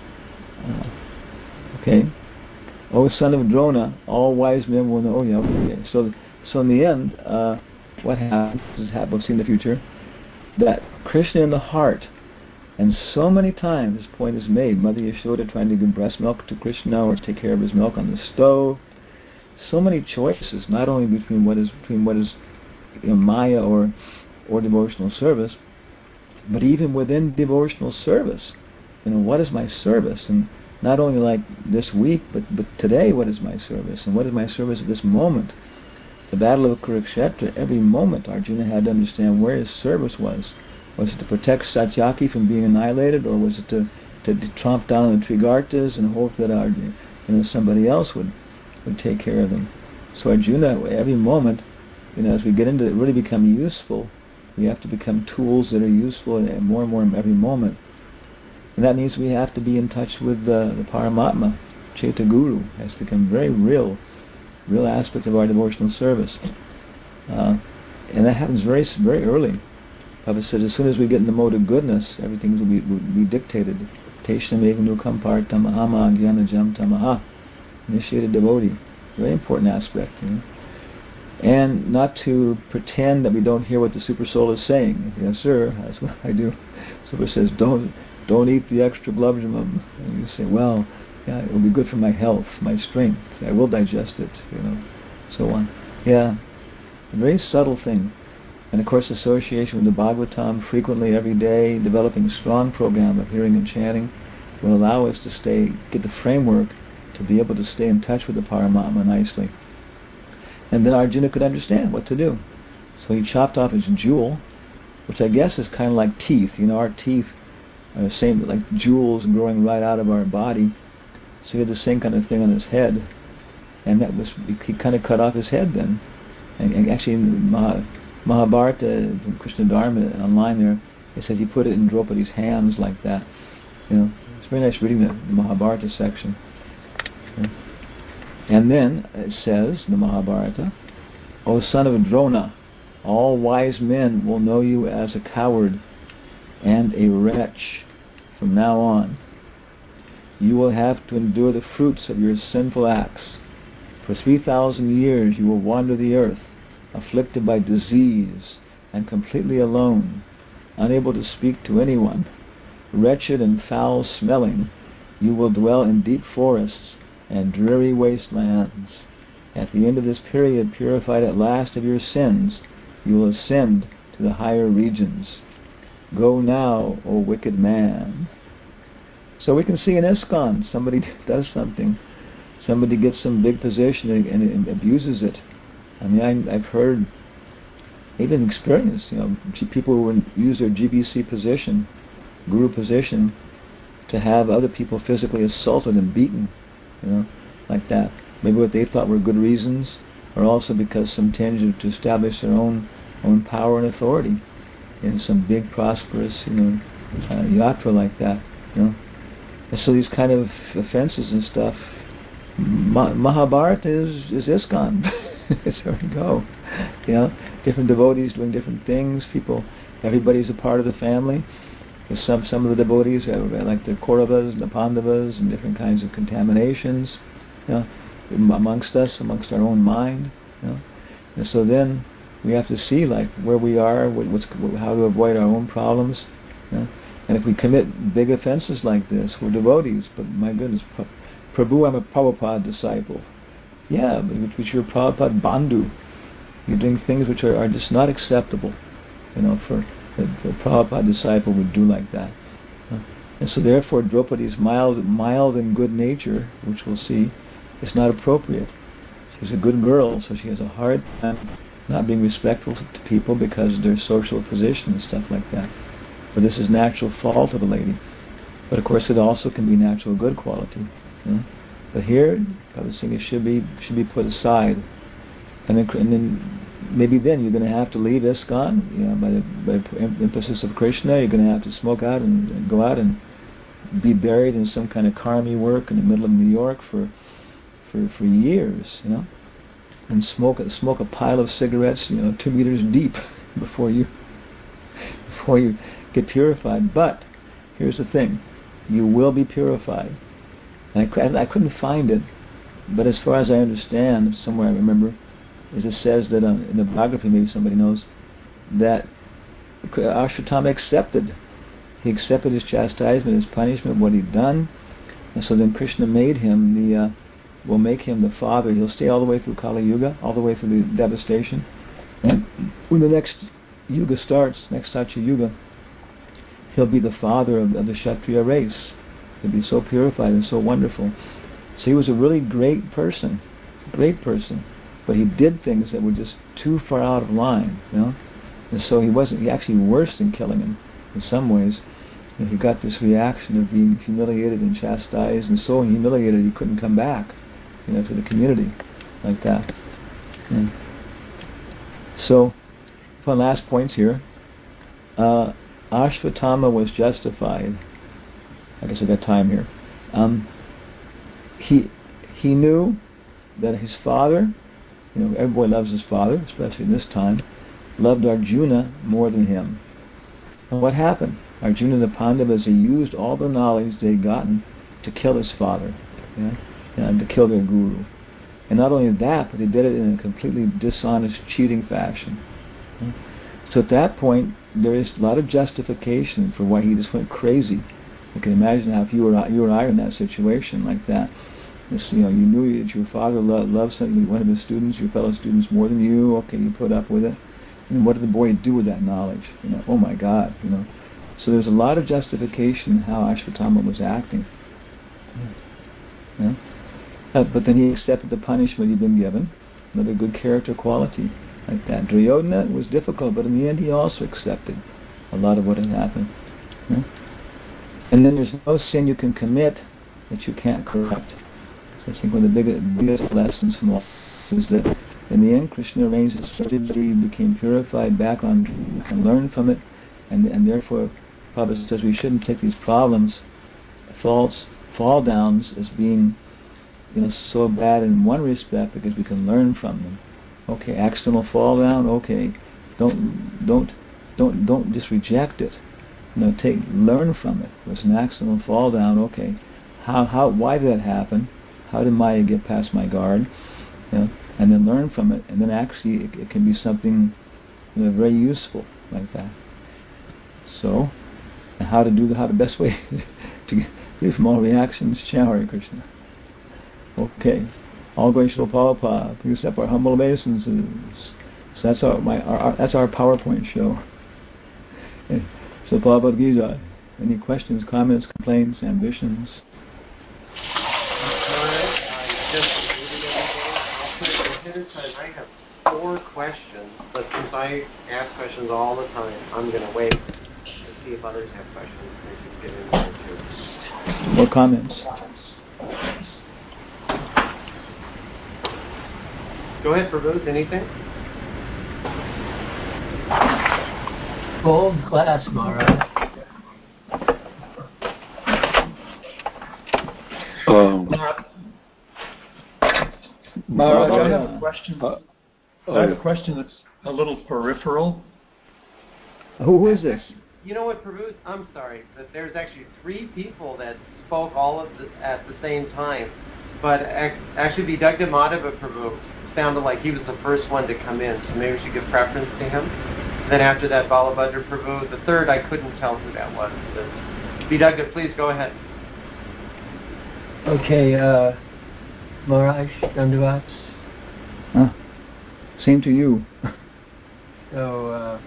[SPEAKER 1] Uh, okay. "O son of Drona, all wise men will know." Oh, yeah. Okay. So, so in the end, uh, what happens? This happens. We'll see in the future that Krishna in the heart. And so many times this point is made. Mother Yashoda trying to give breast milk to Krishna or take care of his milk on the stove. So many choices, not only between what is between what is, you know, Maya or or devotional service, but even within devotional service. You know, what is my service? And not only like this week, but but today, what is my service? And what is my service at this moment? The Battle of Kurukshetra, every moment Arjuna had to understand where his service was. Was it to protect Satyaki from being annihilated, or was it to, to, to tromp down the Trigartas and hope that our, you know, somebody else would, would take care of them? So Arjuna, every moment, you know, as we get into it, really become useful. We have to become tools that are useful and more and more every moment. And that means we have to be in touch with uh, the Paramatma. Chaita Guru has become very real, real aspect of our devotional service. Uh, and that happens very, very early. Prabhupada says, as soon as we get in the mode of goodness, everything will be, will be dictated. Teshnam egnukam partamahama agyanajam tamaha. Initiated devotee. Very important aspect. You know? And not to pretend that we don't hear what the Super Soul is saying. Yes, sir, that's what I do. Super says, don't don't eat the extra blubjamum. And you say, well, yeah, it will be good for my health, my strength. I will digest it, you know, so on. Yeah, a very subtle thing. And of course, association with the Bhagavatam frequently every day, developing a strong program of hearing and chanting, will allow us to stay, get the framework to be able to stay in touch with the Paramatma nicely. And then Arjuna could understand what to do. So he chopped off his jewel, which I guess is kind of like teeth. You know, our teeth are the same, like jewels growing right out of our body. So he had the same kind of thing on his head. And that was, he kind of cut off his head then. And, and actually in the Maha, Mahabharata, from Krishna Dharma online there, it says he put it in Draupadi's hands like that. You know, it's very nice reading the, the Mahabharata section. And then it says, in the Mahabharata, O son of Drona, all wise men will know you as a coward and a wretch from now on. You will have to endure the fruits of your sinful acts. For three thousand years you will wander the earth, afflicted by disease and completely alone, unable to speak to anyone. Wretched and foul-smelling, you will dwell in deep forests and dreary wastelands. At the end of this period, purified at last of your sins, you will ascend to the higher regions. Go now, O wicked man. So we can see in ISKCON, somebody does something. Somebody gets some big position and, and, and abuses it. I mean, I, I've heard, even experienced, you know, people who would use their G B C position, guru position, to have other people physically assaulted and beaten, you know, like that. Maybe what they thought were good reasons, or also because some tendency to establish their own own power and authority in some big, prosperous, you know, uh, yatra like that, you know. And so these kind of offenses and stuff, Ma- Mahabharata is is ISKCON. It's where to go, you know. Different devotees doing different things. People, everybody's a part of the family. There's some some of the devotees have, like the Kauravas and the Pandavas, and different kinds of contaminations, you know, amongst us, amongst our own mind, you know. And so then we have to see like where we are, what, what's how to avoid our own problems, you know. And if we commit big offenses like this, we're devotees. But my goodness, Prabhu, I'm a Prabhupada disciple. Yeah, but you're a Prabhupada bandhu. You're doing things which are, are just not acceptable, you know, for a, a Prabhupada disciple would do like that. Uh, and so therefore Draupadi's mild, mild and good nature, which we'll see, is not appropriate. She's a good girl, so she has a hard time not being respectful to people because of their social position and stuff like that. But this is natural fault of a lady. But of course it also can be natural good quality. You know? But here, Bhagavad Singh should be should be put aside. And then, and then maybe then you're going to have to leave ISKCON, you know, by the by emphasis of Krishna. You're going to have to smoke out and, and go out and be buried in some kind of karmi work in the middle of New York for for for years, you know, and smoke smoke a pile of cigarettes, you know, two meters deep before you before you get purified. But here's the thing: you will be purified. And I, I couldn't find it, but as far as I understand, somewhere I remember, is it says that uh, in the biography, maybe somebody knows, that Ashwatthama accepted. He accepted his chastisement, his punishment, what he'd done, and so then Krishna made him the, uh, will make him the father. He'll stay all the way through Kali Yuga, all the way through the devastation, and when the next Yuga starts, next Satya Yuga, he'll be the father of, of the Kshatriya race. He'll be so purified and so wonderful. So he was a really great person, great person, but he did things that were just too far out of line, you know. And so he wasn't. He actually worse than killing him in some ways. And he got this reaction of being humiliated and chastised, and so humiliated he couldn't come back, you know, to the community like that. And so, one last points here. Uh, Ashwatthama was justified. I guess I got time here. Um, he he knew that his father, you know, every boy loves his father, especially in this time, loved Arjuna more than him. And what happened? Arjuna and the Pandavas, he used all the knowledge they had gotten to kill his father, you know, and to kill their guru. And not only that, but they did it in a completely dishonest, cheating fashion. You know? So at that point, there is a lot of justification for why he just went crazy. You can imagine how if you were you or I were in that situation like that. This, you know, you knew that your father lo- loved something, one of his students, your fellow students more than you. Okay, you put up with it. And what did the boy do with that knowledge? You know, oh my God, you know. So there's a lot of justification in how Ashwatthama was acting. Yeah. Uh, but then he accepted the punishment he'd been given. Another good character quality like that. Duryodhana was difficult, but in the end he also accepted a lot of what had happened. Yeah. And then there's no sin you can commit that you can't correct. So I think one of the biggest, biggest lessons from all is that in the end Krishna arranged that everybody became purified back on and learned from it, and and therefore Prabhupada says we shouldn't take these problems, faults, fall downs as being you know, so bad in one respect because we can learn from them. Okay, accidental fall down. Okay, don't don't don't don't just reject it. You know, take learn from it. It was an accidental fall down. Okay, how how why did that happen? How did Maya get past my guard? You know, and then learn from it, and then actually it, it can be something, you know, very useful like that. So, and how to do the how the best way to get free from all reactions. Hare Krishna. Okay, all grace to Prabhupada. Please accept our humble obeisances. So that's our my our, our that's our PowerPoint show. Okay. So Prabhupada Gita. Any questions, comments, complaints, ambitions?
[SPEAKER 2] I just muted everything. I'll put it ahead of time. I have four questions, but since I ask questions all the time, I'm going to wait to see if others have questions. They should get in there too.
[SPEAKER 1] Or comments?
[SPEAKER 2] Go ahead, Prabhu. Anything?
[SPEAKER 3] Gold glass, Maharaj.
[SPEAKER 4] Um,
[SPEAKER 5] Maharaj,
[SPEAKER 4] uh,
[SPEAKER 5] I have a question.
[SPEAKER 4] uh,
[SPEAKER 5] I have a question that's a little peripheral.
[SPEAKER 1] Who is this?
[SPEAKER 2] You know what, Prabhu? I'm sorry, but there's actually three people that spoke all of the, at the same time. But ac- actually, Vidagdha Madhava Prabhu sounded like he was the first one to come in, so maybe we should give preference to him. Then after that, Balabhadra Prabhu. The third, I couldn't tell who that was. But Vidagdha, please go ahead.
[SPEAKER 3] Okay, uh, Maharaj, Dandavats.
[SPEAKER 1] Huh? Same to you.
[SPEAKER 3] So, uh,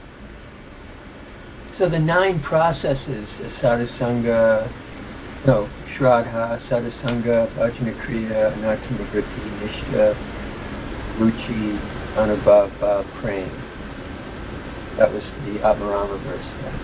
[SPEAKER 3] so the nine processes, Sadhusanga, no, Shraddha, Sadhusanga, Bhajana Kriya, Anattama-vritti, Nishta, Ruchi, Anubhava, Prem. That was the Atmarama verse.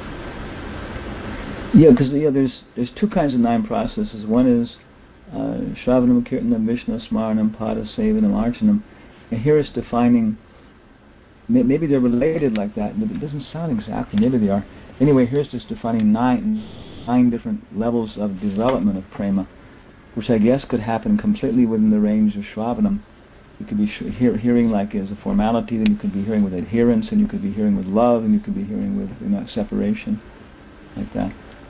[SPEAKER 1] Yeah, because yeah, there's there's two kinds of nine processes. One is uh, Shravanam, Kirtanam, Vishnu, Smaranam, Pada, Sevanam, Archanam. And here it's defining, maybe they're related like that, but it doesn't sound exactly, maybe they are. Anyway, here's just defining nine nine different levels of development of prema, which I guess could happen completely within the range of Shravanam. You could be sh- hear, hearing like as a formality, then you could be hearing with adherence, and you could be hearing with love, and you could be hearing with, you know, separation, like that.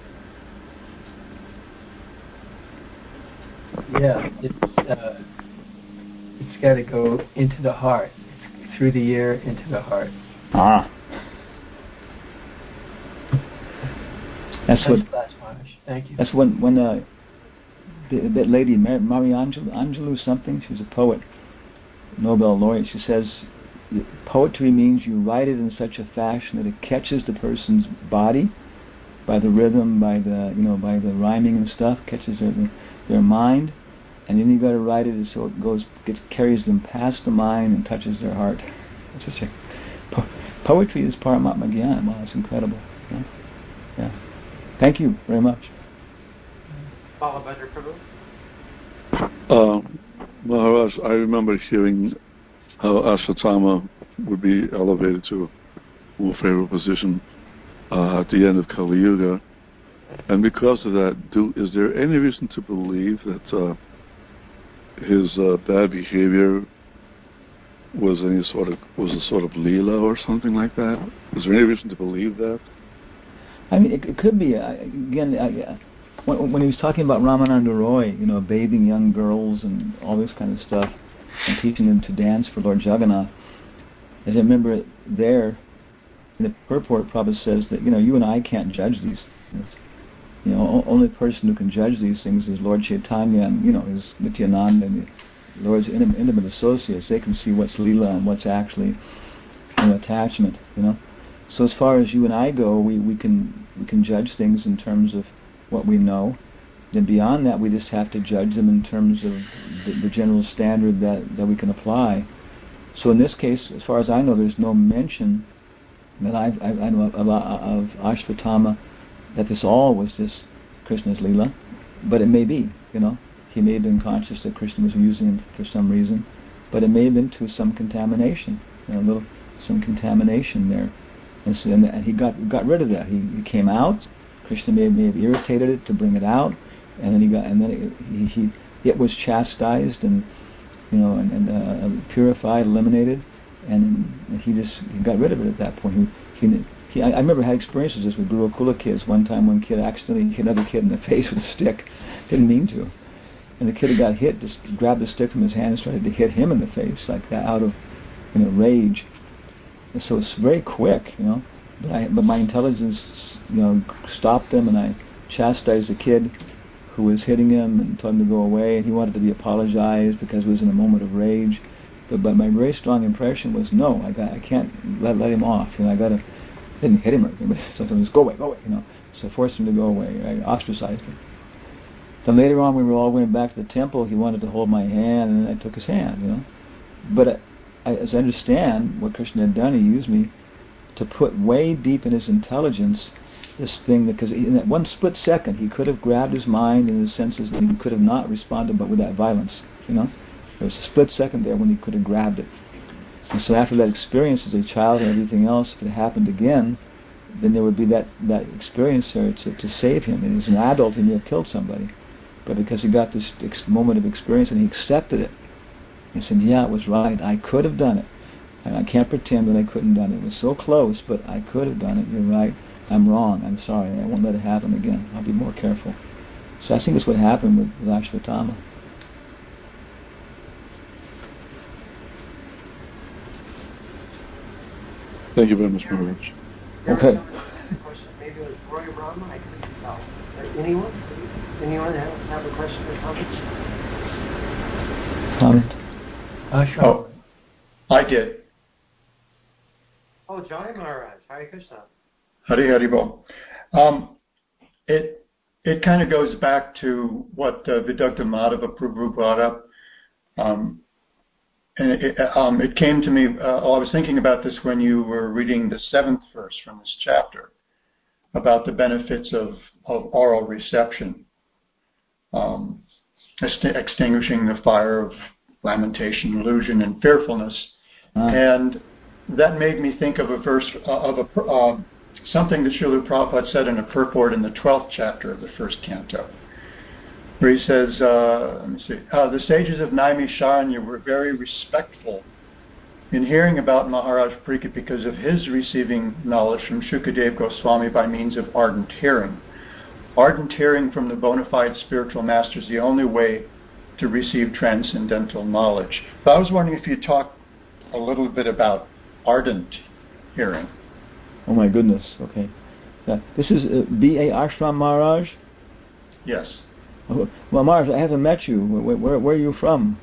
[SPEAKER 3] Yeah, it's uh, it's got to go into the heart, through the ear, into the heart.
[SPEAKER 1] Ah. That's
[SPEAKER 3] nice
[SPEAKER 1] what.
[SPEAKER 3] class, Maharaj. Thank you.
[SPEAKER 1] That's when when uh, the, that lady Mary, Mary Angelou, Angelou something. She's a poet, Nobel laureate. She says poetry means you write it in such a fashion that it catches the person's body by the rhythm, by the you know by the rhyming and stuff, catches their their mind, and then you got to write it so it goes gets carries them past the mind and touches their heart. It's just a, po- poetry is Paramatma Gyan. Wow, it's incredible. Yeah. yeah. Thank you very much.
[SPEAKER 2] Balabhadra Prabhu.
[SPEAKER 4] Um, Maharaj, I remember hearing how Ashwatthama would be elevated to a more favorable position uh, at the end of Kali Yuga, and because of that, do is there any reason to believe that uh, his uh, bad behavior was any sort of was a sort of leela or something like that? Is there any reason to believe that?
[SPEAKER 1] I mean, it, it could be. Uh, again, uh, when, when he was talking about Ramananda Roy, you know, bathing young girls and all this kind of stuff, and teaching them to dance for Lord Jagannath, as I remember it there, in the purport, Prabhupada says that, you know, you and I can't judge these things. You know, o- only person who can judge these things is Lord Chaitanya and, you know, his Nityananda and the Lord's intimate, intimate associates. They can see what's Leela and what's actually, you know, attachment, you know. So as far as you and I go, we, we can we can judge things in terms of what we know. Then beyond that, we just have to judge them in terms of the, the general standard that, that we can apply. So in this case, as far as I know, there's no mention that I, I, I know of, of, of Ashwatthama that this all was just Krishna's Leela. But it may be, you know. He may have been conscious that Krishna was using him for some reason. But it may have been to some contamination, you know, a little, some contamination there. And, so, and he got got rid of that. He, he came out. Krishna may, may have irritated it to bring it out, and then he got and then it, he, he it was chastised and, you know, and, and uh, purified, eliminated, and he just he got rid of it at that point. He, he, he I, I remember I had experiences this with Gurukula kids. One time, one kid accidentally hit another kid in the face with a stick, didn't mean to, and the kid who got hit just grabbed the stick from his hand and started to hit him in the face like that out of, you know, rage. And so it's very quick, you know. But I, but my intelligence, you know, stopped them, and I chastised the kid who was hitting him and told him to go away, and he wanted to be apologized because it was in a moment of rage. But, but my very strong impression was, no, I got, I can't let let him off. You know, I got to. Didn't hit him or anything, but sometimes just go away, go away. You know, so I forced him to go away. I ostracized him. Then later on, when we were all going back to the temple, he wanted to hold my hand, and I took his hand. You know, but I, I, as I understand what Krishna had done, he used me to put way deep in his intelligence this thing, because in that one split second he could have grabbed his mind and his senses, and he could have not responded, but with that violence. You know, there was a split second there when he could have grabbed it. And so after that experience as a child and everything else, if it happened again, then there would be that, that experience there to, to save him. And as an adult, he may have killed somebody. But because he got this ex- moment of experience and he accepted it, he said, yeah, it was right. I could have done it. And I can't pretend that I couldn't have done it. It was so close, but I could have done it. You're right. I'm wrong. I'm sorry. I won't let it happen again. I'll be more careful. So I think that's what happened with, with Ashwatthama.
[SPEAKER 4] Thank you very much, Maharaj.
[SPEAKER 1] Okay.
[SPEAKER 2] Maybe it was Roy Rama. I couldn't tell. Anyone? Anyone have, have a question or comment?
[SPEAKER 1] Comment?
[SPEAKER 3] Ashram.
[SPEAKER 5] Oh, I did.
[SPEAKER 2] Oh, Jai Maharaj. Hare Krishna.
[SPEAKER 5] Hari Hari Bol. Um, it it kind of goes back to what uh, Vidagdha Madhava Prabhu brought up. Um, and it, um, it came to me, uh, I was thinking about this when you were reading the seventh verse from this chapter about the benefits of, of oral reception, um, ext- extinguishing the fire of lamentation, illusion, and fearfulness. Ah. And that made me think of a verse, uh, of a uh, something that Srila Prabhupada said in a purport in the twelfth chapter of the first canto, where he says, uh, let me see, uh, the sages of Naimisharanya were very respectful in hearing about Maharaj Parikshit because of his receiving knowledge from Shukadev Goswami by means of ardent hearing. Ardent hearing from the bona fide spiritual master is the only way to receive transcendental knowledge. So I was wondering if you'd talk a little bit about ardent hearing.
[SPEAKER 1] Oh my goodness, okay. Uh, this is uh, B A Ashram Maharaj?
[SPEAKER 5] Yes.
[SPEAKER 1] Oh, well, Maharaj, I haven't met you. Where, where, where are you from?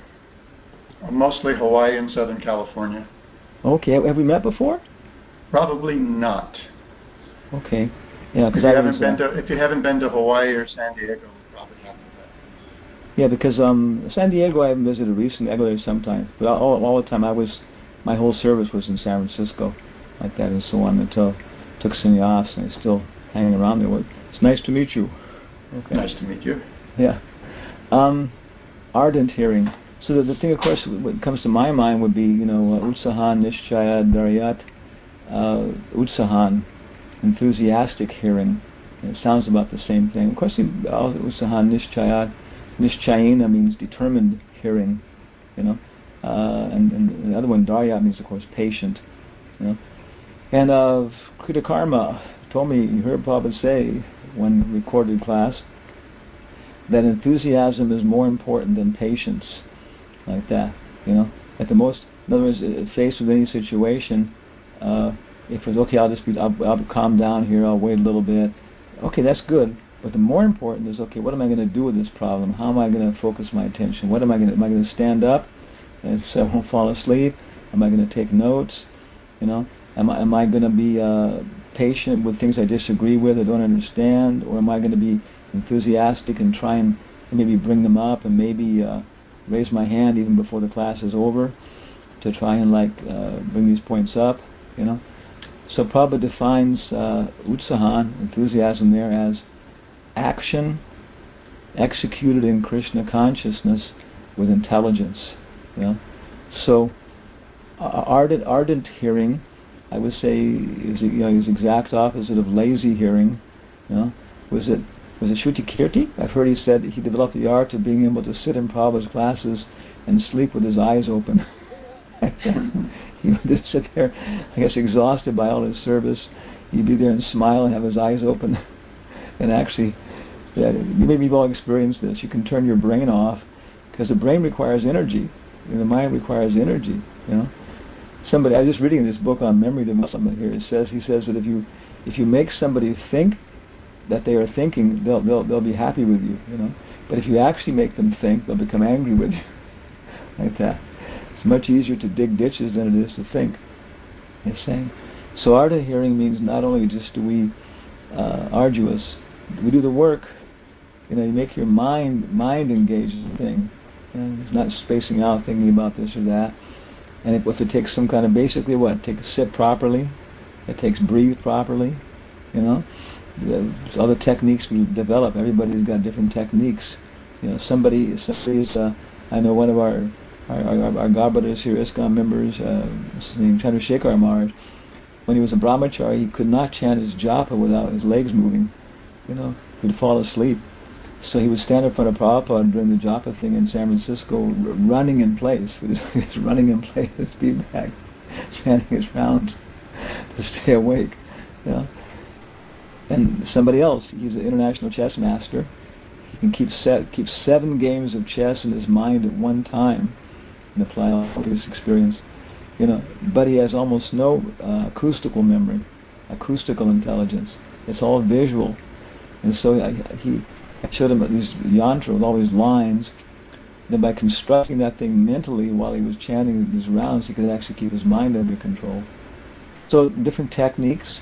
[SPEAKER 5] Mostly Hawaii and Southern California.
[SPEAKER 1] Okay, have we met before?
[SPEAKER 5] Probably not.
[SPEAKER 1] Okay. Yeah, because
[SPEAKER 5] if, you
[SPEAKER 1] I
[SPEAKER 5] haven't
[SPEAKER 1] was,
[SPEAKER 5] been
[SPEAKER 1] uh,
[SPEAKER 5] to, if you haven't been to Hawaii or San Diego, we probably haven't met.
[SPEAKER 1] Yeah, because um, San Diego I haven't visited recently. I go there sometimes. But all, all the time I was, my whole service was in San Francisco, like that and so on, until I took sannyas, and I'm still hanging around there. Well, it's nice to meet you. Okay.
[SPEAKER 5] Nice to meet you.
[SPEAKER 1] Yeah. Um, ardent hearing. So the, the thing, of course, what comes to my mind would be, you know, uh, Utsahan, Nishchaya, Daryat, uh, Utsahan, enthusiastic hearing. It sounds about the same thing. Of course, Utsahan, Nishchaya, Nishchayina means determined hearing, you know. Uh, and, and the other one, Daryat, means, of course, patient, you know. And uh, Kritakarma told me, you heard Prabhupada say, one recorded class, that enthusiasm is more important than patience, like that, you know. At the most, in other words, faced with any situation, uh, if it's okay, I'll just be, I'll, I'll calm down here, I'll wait a little bit. Okay, that's good. But the more important is, okay, what am I going to do with this problem? How am I going to focus my attention? What am I going to, am I going to stand up and so I won't fall asleep? Am I going to take notes? You know, am I, am I going to be uh, patient with things I disagree with, I don't understand? Or am I going to be enthusiastic and try and maybe bring them up and maybe uh, raise my hand even before the class is over to try and like uh, bring these points up, you know? So Prabhupada defines uh, utsahan, enthusiasm there, as action executed in Krishna consciousness with intelligence. You know? So uh, ardent, ardent hearing, I would say, is, you know, is exact opposite of lazy hearing. You know, was it was it Shruti Kirti? I've heard he said he developed the art of being able to sit in Prabhupada's classes and sleep with his eyes open. He would just sit there, I guess, exhausted by all his service. He'd be there and smile and have his eyes open. And actually, yeah, maybe you've all experienced this. You can turn your brain off because the brain requires energy, and the mind requires energy. You know, somebody I was just reading this book on memory development here. It says he says that if you if you make somebody think that they are thinking, they'll they'll they'll be happy with you. You know, but if you actually make them think, they'll become angry with you. Like that. It's much easier to dig ditches than it is to think. He's saying. So art of hearing means not only just do we uh, arduous, we do the work. You know, you make your mind mind engage in the thing. You know, it's not spacing out, thinking about this or that. And if, if it takes some kind of basically what, it takes sit properly, it takes breathe properly. You know, there's other techniques we develop. Everybody's got different techniques. You know, somebody somebody's. Uh, I know one of our our our, our godbrothers here, ISKCON members, uh, his name Chandrasekhar Maharaj. When he was a brahmachari, he could not chant his japa without his legs moving. You know, he'd fall asleep. So he would stand in front of Prabhupada during the japa thing in San Francisco, r- running in place, with his, his running in place, his feedback, chanting his rounds to stay awake. You know. And somebody else, he's an international chess master. He can keep set, keep seven games of chess in his mind at one time and apply all his experience. You know, but he has almost no uh, acoustical memory, acoustical intelligence. It's all visual, and so I, he, I showed him these yantra with all these lines. Then by constructing that thing mentally while he was chanting these rounds, he could actually keep his mind under control. So different techniques,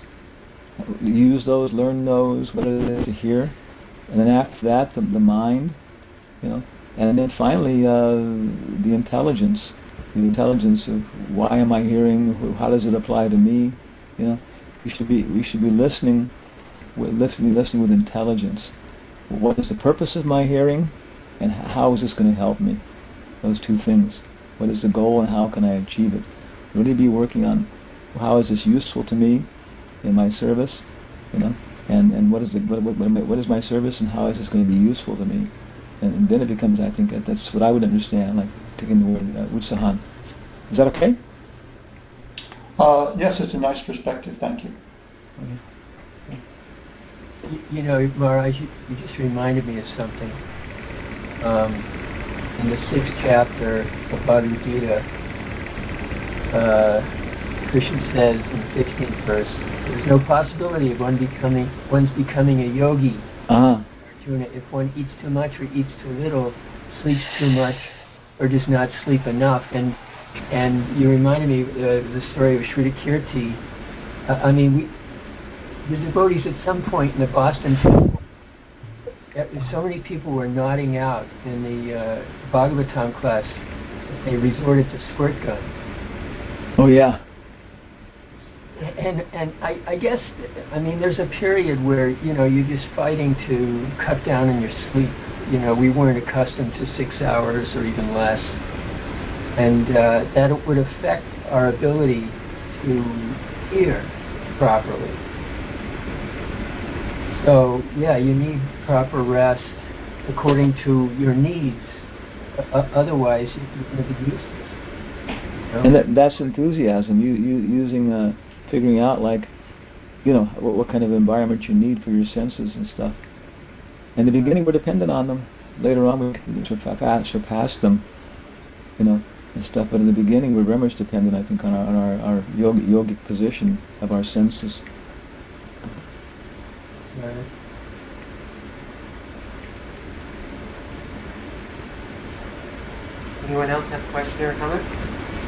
[SPEAKER 1] use those, learn those, what it is to hear, and then after that, the, the mind, you know, and then finally uh, the intelligence. The intelligence of why am I hearing? How does it apply to me? You know, we should be we should be listening, with listening, listening with intelligence. What is the purpose of my hearing, and how is this going to help me? Those two things. What is the goal, and how can I achieve it? Really be working on how is this useful to me in my service, you know, and and what is the what what, what is my service, and how is this going to be useful to me? And, and then it becomes, I think, that that's what I would understand, like taking the word uh, utsahan. Is that okay?
[SPEAKER 5] Uh, yes, it's a nice perspective. Thank you.
[SPEAKER 1] Okay.
[SPEAKER 3] You, you know, Maharaj, you, you just reminded me of something. Um, in the sixth chapter of Bhagavad Gita, uh, Krishna says in the sixteenth verse, "There's no possibility of one becoming one's becoming a yogi."
[SPEAKER 1] Uh-huh.
[SPEAKER 3] If one eats too much or eats too little, sleeps too much, or does not sleep enough. And and you reminded me of uh, the story of Shruti Kirti. Uh, I mean, we, the devotees at some point in the Boston temple, so many people were nodding out in the uh, Bhagavatam class that they resorted to squirt guns.
[SPEAKER 1] Oh yeah.
[SPEAKER 3] And and I, I guess, I mean, there's a period where, you know, you're just fighting to cut down on your sleep. You know, we weren't accustomed to six hours or even less. And uh, that would affect our ability to hear properly. So, yeah, you need proper rest according to your needs. Uh, otherwise, you're going to be useless. You know?
[SPEAKER 1] And that, that's enthusiasm, you, you using... Uh, figuring out, like, you know, what, what kind of environment you need for your senses and stuff. In the beginning, we're dependent on them. Later on, we can surpass, surpass them, you know, and stuff. But in the beginning, we're very much dependent, I think, on our, on our, our yogic, yogic position of our senses.
[SPEAKER 3] Right.
[SPEAKER 2] Anyone else have a question or comment?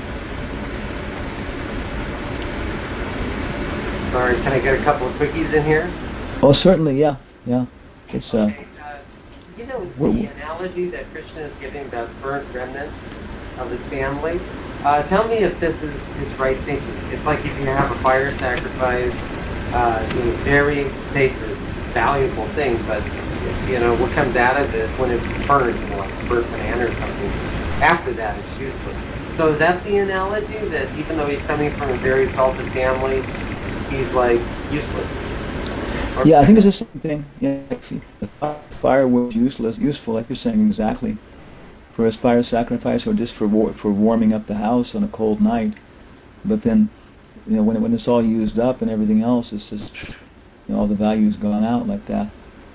[SPEAKER 2] Or can I get a couple of quickies in here?
[SPEAKER 1] Oh, certainly, yeah, yeah. It's uh.
[SPEAKER 2] Okay, uh you know the analogy that Krishna is giving about burnt remnants of his family. Uh, tell me if this is, is right thinking. It's like if you have a fire sacrifice, uh, you know, very sacred, valuable thing, but you know what comes out of it when it's burned, you know, like a burnt banana or something. After that, it's useless. So is that the analogy, that even though he's coming from a very salted family, he's like useless? Or
[SPEAKER 1] Yeah, I think it's the same thing. Yeah, the fire was useless, useful, like you're saying, exactly, for a fire sacrifice or just for war, for warming up the house on a cold night. But then, you know, when it, when it's all used up and everything else, it's just, you know, all the value's gone out like that.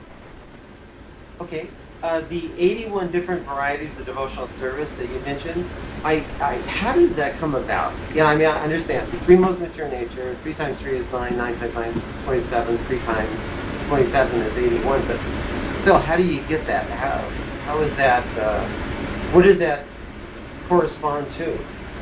[SPEAKER 2] Okay. Uh, the eighty-one different varieties of devotional service that you mentioned, I, I, how does that come about? Yeah, I mean, I understand. The three modes mature nature, three times three is nine, nine times nine is twenty-seven, three times twenty-seven is eighty-one, but still, how do you get that? How, how is that, uh, what does that correspond to?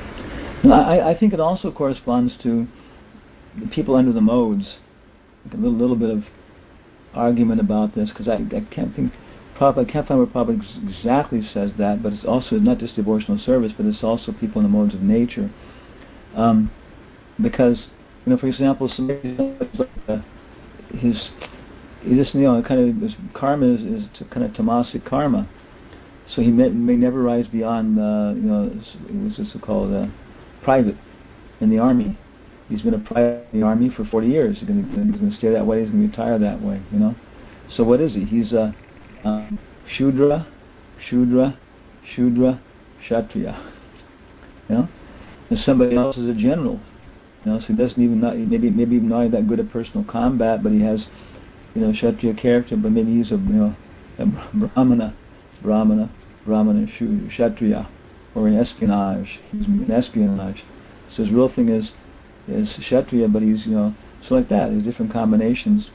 [SPEAKER 1] I, I think it also corresponds to the people under the modes. Like a little, little bit of argument about this, because I, I can't think, Prabhupada, I can't find where Prabhupada ex- exactly says that, but it's also not just devotional service, but it's also people in the modes of nature. Um, because, you know, for example, somebody, uh, his, he just, you know, kind of, his karma is, is kind of tamasic karma. So he may, may never rise beyond, uh, you know, what's this called, uh, private in the army. He's been a private in the army for forty years. He's going to, he's going to stay that way. He's going to retire that way, you know. So what is he? He's a um, Shudra, Shudra, Shudra, Kshatriya. You know, and somebody else is a general. You know, so he doesn't even not maybe maybe even not that good at personal combat, but he has, you know, Kshatriya character. But maybe he's a, you know, a Brahmana, Brahmana, Brahmana, Kshatriya, or in espionage. He's in espionage. So his real thing is is Kshatriya, but he's, you know, so like that. There's different combinations.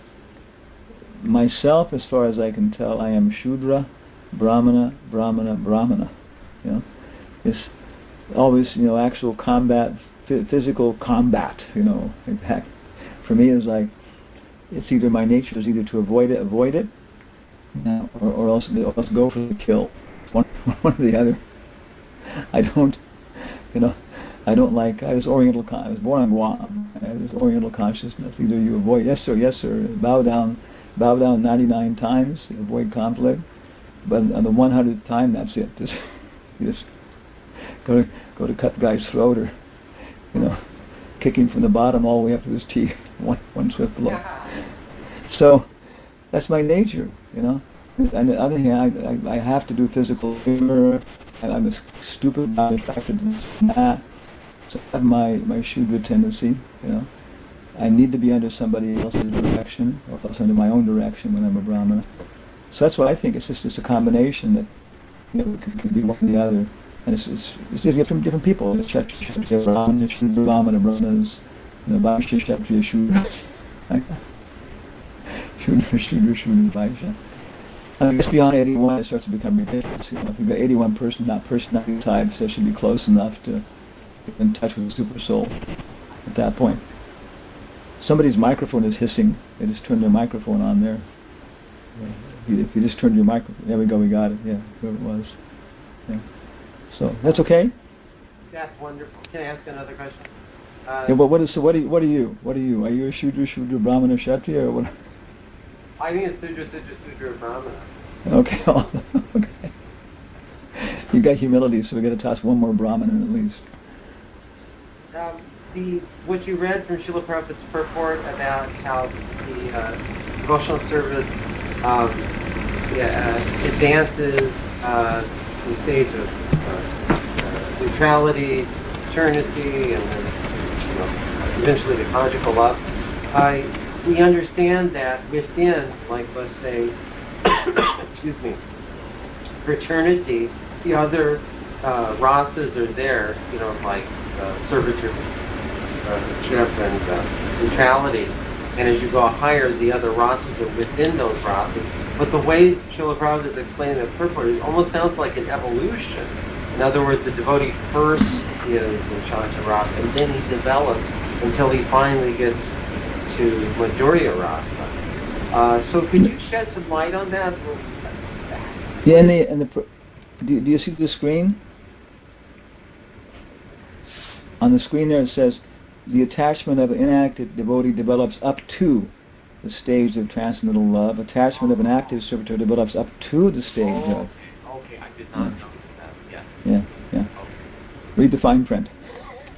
[SPEAKER 1] Myself, as far as I can tell, I am Shudra, Brahmana, Brahmana, Brahmana. You know, it's always, you know, actual combat, f- physical combat. You know, in fact, for me, it's like it's either my nature is either to avoid it, avoid it, you know, or, or else, or else go for the kill. One, one or the other. I don't, you know. I don't like, I was Oriental, I was born on Guam, I was Oriental consciousness. Either you avoid, yes sir, yes sir, bow down, bow down ninety-nine times, avoid conflict, but on the one hundredth time, that's it. Just, you just go to, go to cut the guy's throat, or, you know, kick him from the bottom all the way up to his teeth, one, one swift blow. So, that's my nature, you know. And on the other hand, I, I, I have to do physical labor, and I'm a stupid, I'm attracted to this and that. So I have my, my Shudra tendency, you know. I need to be under somebody else's direction, or else under my own direction when I'm a Brahmana. So that's what I think. It's just it's a combination that, you know, can, can be one or the other. And it's it's, it's just different different people. It's Kshatriya, Brahmana, Shudra, Brahmana, Brahmanas, you know, Vaishya, Kshatriya, Shudra. Shudra, Shudra, Shudra, Vaishya. I guess beyond eighty-one, it starts to become ridiculous. You know, if you've got eighty-one person, not personality types, that should be close enough to get in touch with the super soul at that point. Somebody's microphone is hissing. They just turned their microphone on there. If you, if you just turned your microphone, there we go, we got it. Yeah, whoever it was. Yeah. So that's okay.
[SPEAKER 2] That's wonderful. Can I ask another question? Uh,
[SPEAKER 1] yeah, but what is so? What are you? What are you? What are you? Are you a Shudra, Shudra, Brahmana, Kshatriya, or what?
[SPEAKER 2] I think it's Sudra, Sudra, Sudra, Brahmana.
[SPEAKER 1] Okay. Okay. You got humility, so we got to toss one more Brahmana at least.
[SPEAKER 2] Um, the what you read from Srila Prabhupada's purport about how the uh, devotional service um, yeah, uh, advances uh, the stage of uh, uh, neutrality, eternity, and then, you know, eventually the conjugal love. I we understand that within, like let's say, excuse me, fraternity, the other uh, rasas are there, you know, like uh, servitude, uh, and uh, neutrality. And as you go higher, the other rasas are within those rasas. But the way Srila Prabhupada is explaining the purport, it almost sounds like an evolution. In other words, the devotee first is in Shanta rasa, and then he develops until he finally gets to Madhurya rasa. Uh, so could you shed some light on that?
[SPEAKER 1] Yeah, and the, and the do, do you see the screen? On the screen there it says, the attachment of an inactive devotee develops up to the stage of transcendental love. Attachment of an active servitor develops up to the stage
[SPEAKER 2] oh,
[SPEAKER 1] of...
[SPEAKER 2] Okay, I did not
[SPEAKER 1] yeah.
[SPEAKER 2] know that. Yeah.
[SPEAKER 1] Yeah, yeah.
[SPEAKER 2] Okay.
[SPEAKER 1] Read the fine print.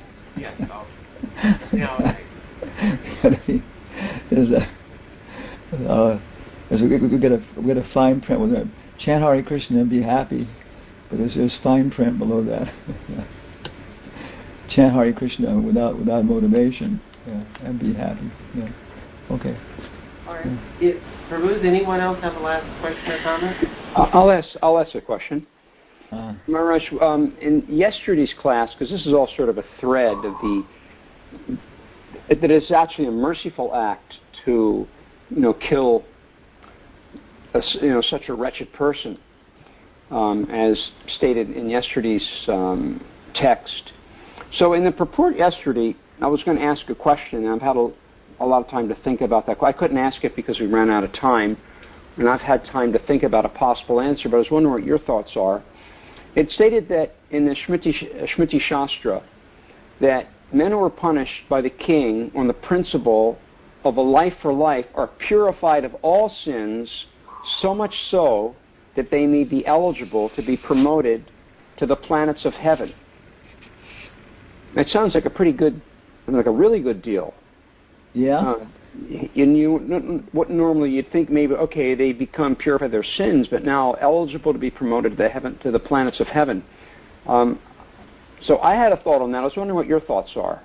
[SPEAKER 2] Yes, okay. Now,
[SPEAKER 1] There's a, uh, as we, we get a we get a fine print with it. Chant Hare Krishna and be happy, but there's there's fine print below that. Chant Hare Krishna without without motivation, yeah, and be happy. Yeah. Okay.
[SPEAKER 2] All right. It, Prabhu, does anyone else have a last question or comment?
[SPEAKER 6] I'll ask. I'll ask a question.
[SPEAKER 1] Uh,
[SPEAKER 6] Maharaj, um, in yesterday's class, because this is all sort of a thread of the that it's actually a merciful act to, you know, kill, a, you know, such a wretched person, um, as stated in yesterday's um, text. So in the purport yesterday, I was going to ask a question, and I've had a, a lot of time to think about that. I couldn't ask it because we ran out of time, and I've had time to think about a possible answer, but I was wondering what your thoughts are. It stated that in the Shmriti, Shmriti Shastra that men who are punished by the king on the principle of a life for life are purified of all sins, so much so that they may be eligible to be promoted to the planets of heaven. It sounds like a pretty good, like a really good deal.
[SPEAKER 1] yeah.
[SPEAKER 6] Uh, and you, what normally you'd think maybe, okay, they become purified of their sins, but now eligible to be promoted to the heaven, to the planets of heaven. Um, so I had a thought on that. I was wondering what your thoughts are.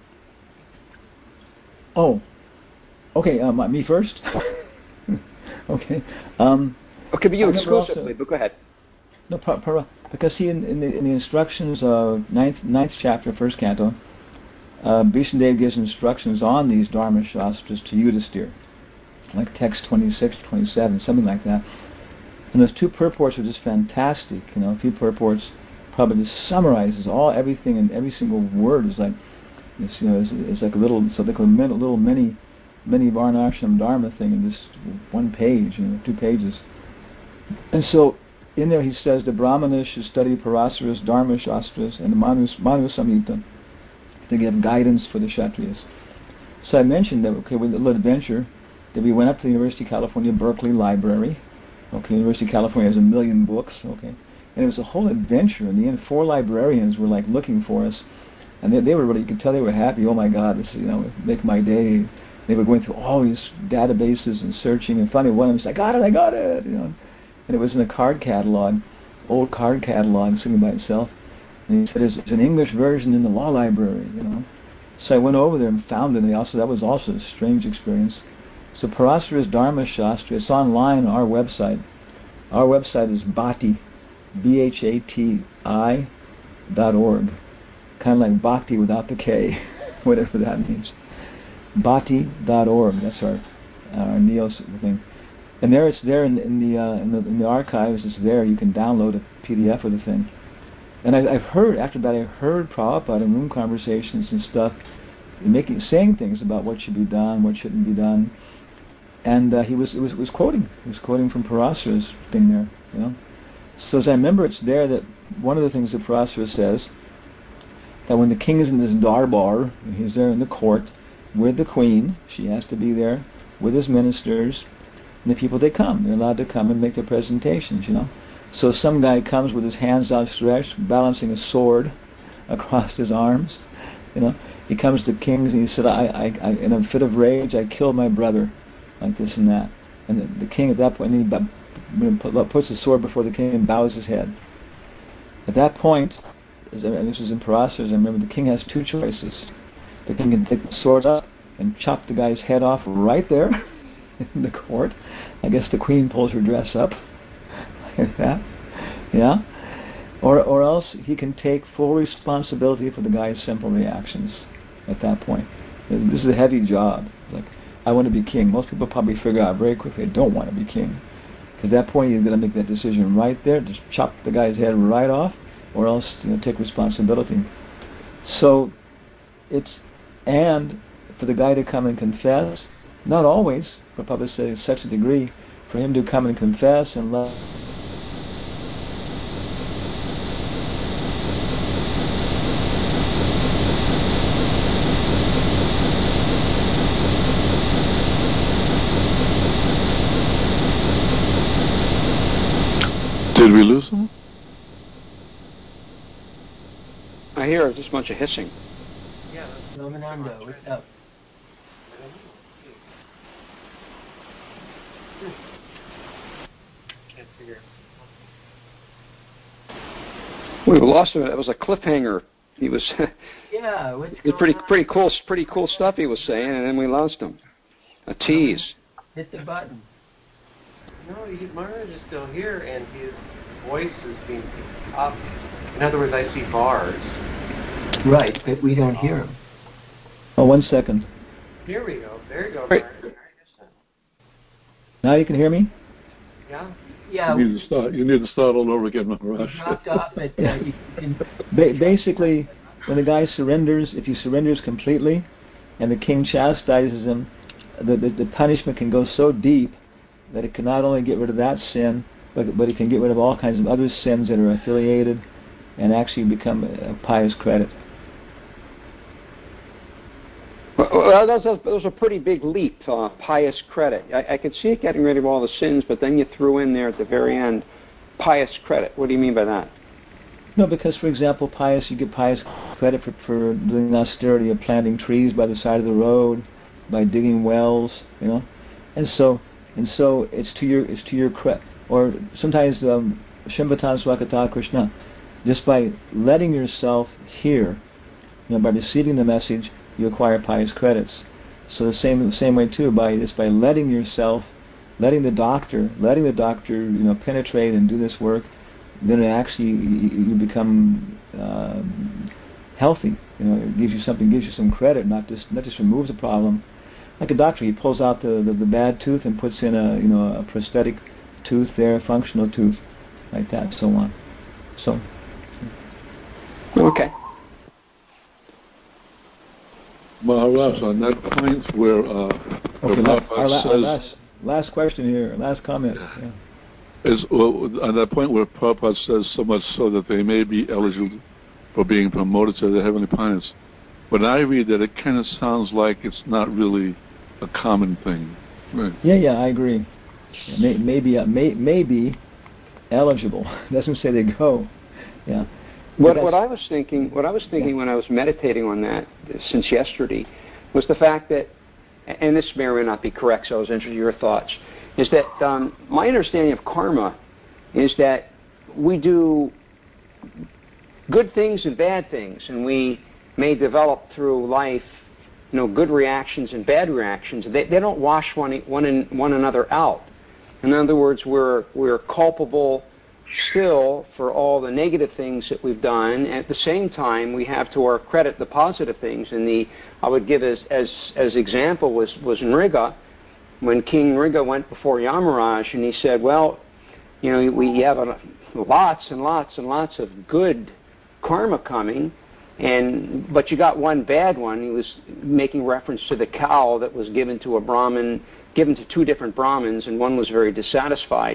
[SPEAKER 1] Oh. Okay. Um, me first. okay. Um,
[SPEAKER 6] It could be you
[SPEAKER 1] I remember
[SPEAKER 6] exclusively,
[SPEAKER 1] also-
[SPEAKER 6] but go ahead.
[SPEAKER 1] No, pra- pra- because see, in, in, the, in the instructions of ninth, ninth chapter, first canto, uh, Bhishmadev gives instructions on these Dharma Shastras to Yudhisthira, like text twenty-six, twenty-seven, something like that. And those two purports are just fantastic. You know, a few purports probably just summarizes all everything, and every single word is like, it's, you know, it's, it's like a little, so like a little mini, mini Varnashram Dharma thing in just one page, you know, two pages. And so in there he says the Brahmanas should study Parasara's Dharma Shastras and the Manu, Manu Samhita to give guidance for the Kshatriyas. So I mentioned that, okay, with a little adventure, that we went up to the University of California Berkeley Library. Okay, University of California has a million books, okay. And it was a whole adventure. In the end, four librarians were like looking for us. And they, they were really, you could tell they were happy. Oh my God, this, you know, make my day. They were going through all these databases and searching. And finally one of them said, I got it, I got it, you know. And it was in a card catalog, old card catalog sitting by itself. And he said, it's an English version in the law library, you know. So I went over there and found it. And also, that was also a strange experience. So Parasara's Dharma Shastra, it's online on our website. Our website is Bhati, B H A T I dot org. Kind of like Bhakti without the K, whatever that means. Bhati dot org, that's our our Neos thing. And there it's there in, in the uh, in the in the archives. It's there. You can download a P D F of the thing. And I, I've heard after that. I heard Prabhupada in room conversations and stuff, making saying things about what should be done, what shouldn't be done. And uh, he was, was was quoting. He was quoting from Parasara's thing there. You know. So as I remember, it's there that one of the things that Parasara says, that when the king is in this darbar, he's there in the court with the queen. She has to be there with his ministers. And the people, they come. They're allowed to come and make their presentations, you know. So some guy comes with his hands outstretched, balancing a sword across his arms, you know. He comes to kings and he said, I, I, I in a fit of rage, I killed my brother, like this and that. And the, the king at that point, he b- puts the sword before the king and bows his head. At that point, and this is in Parasara, I remember, the king has two choices. The king can take the sword up and chop the guy's head off right there in the court. I guess the queen pulls her dress up like that, yeah. Or, or else he can take full responsibility for the guy's simple reactions. At that point, this is a heavy job. Like, I want to be king. Most people probably figure out very quickly they don't want to be king. At that point, you're going to make that decision right there. Just chop the guy's head right off, or else, you know, take responsibility. So it's and for the guy to come and confess. Not always, but probably say to such a degree, for him to come and confess and love.
[SPEAKER 4] Did we lose him?
[SPEAKER 6] I hear just a bunch of hissing.
[SPEAKER 2] Yeah.
[SPEAKER 3] Ramananda, what's up?
[SPEAKER 2] Can't figure.
[SPEAKER 6] We lost him. It was a cliffhanger. He was.
[SPEAKER 3] Yeah, what's
[SPEAKER 6] it was
[SPEAKER 3] going
[SPEAKER 6] pretty
[SPEAKER 3] on?
[SPEAKER 6] pretty cool. Pretty cool stuff he was saying, and then we lost him. A tease.
[SPEAKER 3] Hit the button.
[SPEAKER 2] No, he, Maharaj is still here, and his voice is being picked up. In other words, I see bars.
[SPEAKER 3] Right, but we don't hear him.
[SPEAKER 1] Oh, one second.
[SPEAKER 2] Here we go. There you go,
[SPEAKER 6] Right.
[SPEAKER 2] Maharaj.
[SPEAKER 1] Now you can hear me?
[SPEAKER 2] Yeah.
[SPEAKER 3] Yeah,
[SPEAKER 4] You need to start. You need to start all over again,
[SPEAKER 3] we
[SPEAKER 4] Maharaj.
[SPEAKER 3] dropped off, but uh, you can.
[SPEAKER 1] Ba- basically, when the guy surrenders, if he surrenders completely, and the king chastises him, the, the, the punishment can go so deep that it can not only get rid of that sin, but but it can get rid of all kinds of other sins that are affiliated, and actually become a, a pious credit.
[SPEAKER 6] Well, that was, that was a pretty big leap, uh, pious credit. I, I could see it getting rid of all the sins, but then you threw in there at the very end, pious credit. What do you mean by that?
[SPEAKER 1] No, because, for example, pious, you get pious credit for, for doing the austerity of planting trees by the side of the road, by digging wells, you know, and so and so it's to your it's to your credit. Or sometimes um, Shimbatan Swakata Krishna, just by letting yourself hear, you know, by receiving the message, you acquire pious credits. So the same the same way too, by just by letting yourself, letting the doctor, letting the doctor, you know, penetrate and do this work, then it actually you, you become uh, healthy. You know, it gives you something, gives you some credit, not just not just removes the problem. Like a doctor, he pulls out the, the, the bad tooth and puts in a you know a prosthetic tooth there, a functional tooth, like that, so on. So.
[SPEAKER 6] Okay.
[SPEAKER 4] Maharaj, on that point where uh,
[SPEAKER 1] Okay,
[SPEAKER 4] the
[SPEAKER 1] la-
[SPEAKER 4] Prabhupada
[SPEAKER 1] our, la-
[SPEAKER 4] says,
[SPEAKER 1] our last last question here, last comment. Yeah.
[SPEAKER 4] is well, on that point where Prabhupada says so much so that they may be eligible for being promoted to the heavenly planets. When I read that, it kind of sounds like it's not really a common thing. Right.
[SPEAKER 1] Yeah, yeah, I agree. May, maybe, uh, may, maybe eligible. It doesn't say they go. Yeah.
[SPEAKER 6] What, what I was thinking, what I was thinking
[SPEAKER 1] Yeah.
[SPEAKER 6] when I was meditating on that since yesterday, was the fact that, and this may or may not be correct, so I was interested in your thoughts, is that um, my understanding of karma is that we do good things and bad things, and we may develop through life, you know, good reactions and bad reactions. They, they don't wash one one, in, one another out. In other words, we're we're culpable still for all the negative things that we've done. And at the same time, we have to our credit the positive things. And the I would give as as as example was was Nriga, when King Nriga went before Yamaraj, and he said, "Well, you know, we have a, lots and lots and lots of good karma coming." And but you got one bad one. He was making reference to the cow that was given to a Brahmin, given to two different Brahmins, and one was very dissatisfied.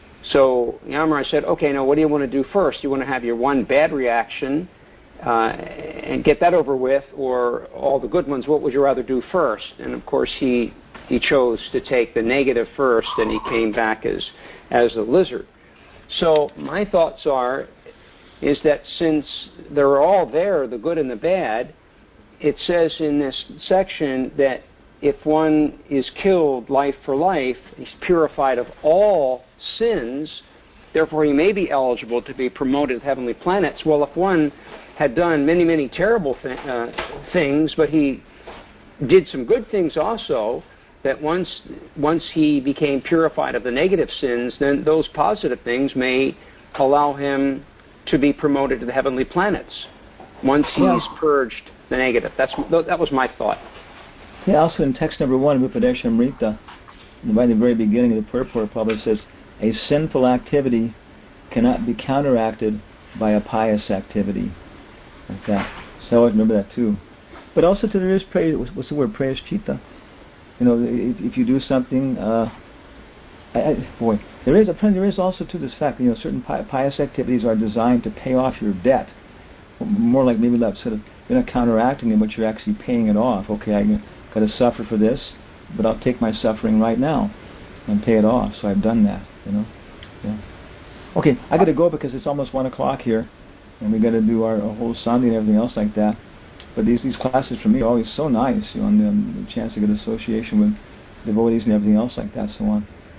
[SPEAKER 6] So Yamaraj said, okay, now what do you want to do first? You want to have your one bad reaction uh, and get that over with, or all the good ones? What would you rather do first? And of course he he chose to take the negative first, and he came back as as a lizard. So my thoughts are, is that since they're all there, the good and the bad, it says in this section that if one is killed life for life, he's purified of all sins, therefore he may be eligible to be promoted to heavenly planets. Well, if one had done many, many terrible th- uh, things, but he did some good things also, that once once he became purified of the negative sins, then those positive things may allow him to be promoted to the heavenly planets once he's
[SPEAKER 1] Yeah.
[SPEAKER 6] purged the negative. That's that was my thought.
[SPEAKER 1] Yeah, also in text number one, Upadesha Amrita, right in the very beginning of the purport, probably says, a sinful activity cannot be counteracted by a pious activity. Like that. So I always remember that too. But also to there is praise, what's the word, prayashchita? You know, if, if you do something, uh, I, I, boy, there is a there is also to this fact, you know, certain pi- pious activities are designed to pay off your debt. More like maybe that sort of, you're not counteracting it, but you're actually paying it off. Okay, I got to suffer for this, but I'll take my suffering right now and pay it off. So I've done that, you know. Yeah. Okay, I got to go because it's almost one o'clock here, and we got to do our, our whole Sunday and everything else like that. But these these classes for me are always so nice, you know, and the, the chance to get association with devotees and everything else like that, so on.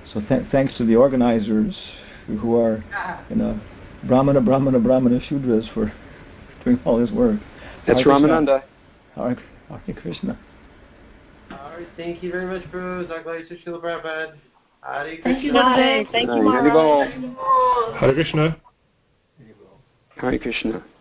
[SPEAKER 1] So th- thanks to the organizers who are, you know, Brahmana, Brahmana, Brahmana, Shudras for doing all this work.
[SPEAKER 6] That's
[SPEAKER 1] Hare
[SPEAKER 6] Ramananda.
[SPEAKER 1] Hare, Hare Krishna.
[SPEAKER 2] All right, thank you very much, Bruce. Glad to Srila Prabhupada. Hare Krishna.
[SPEAKER 7] Thank you, Gurudev. Thank you, Maharaj.
[SPEAKER 4] Hare Krishna.
[SPEAKER 6] Hare Krishna.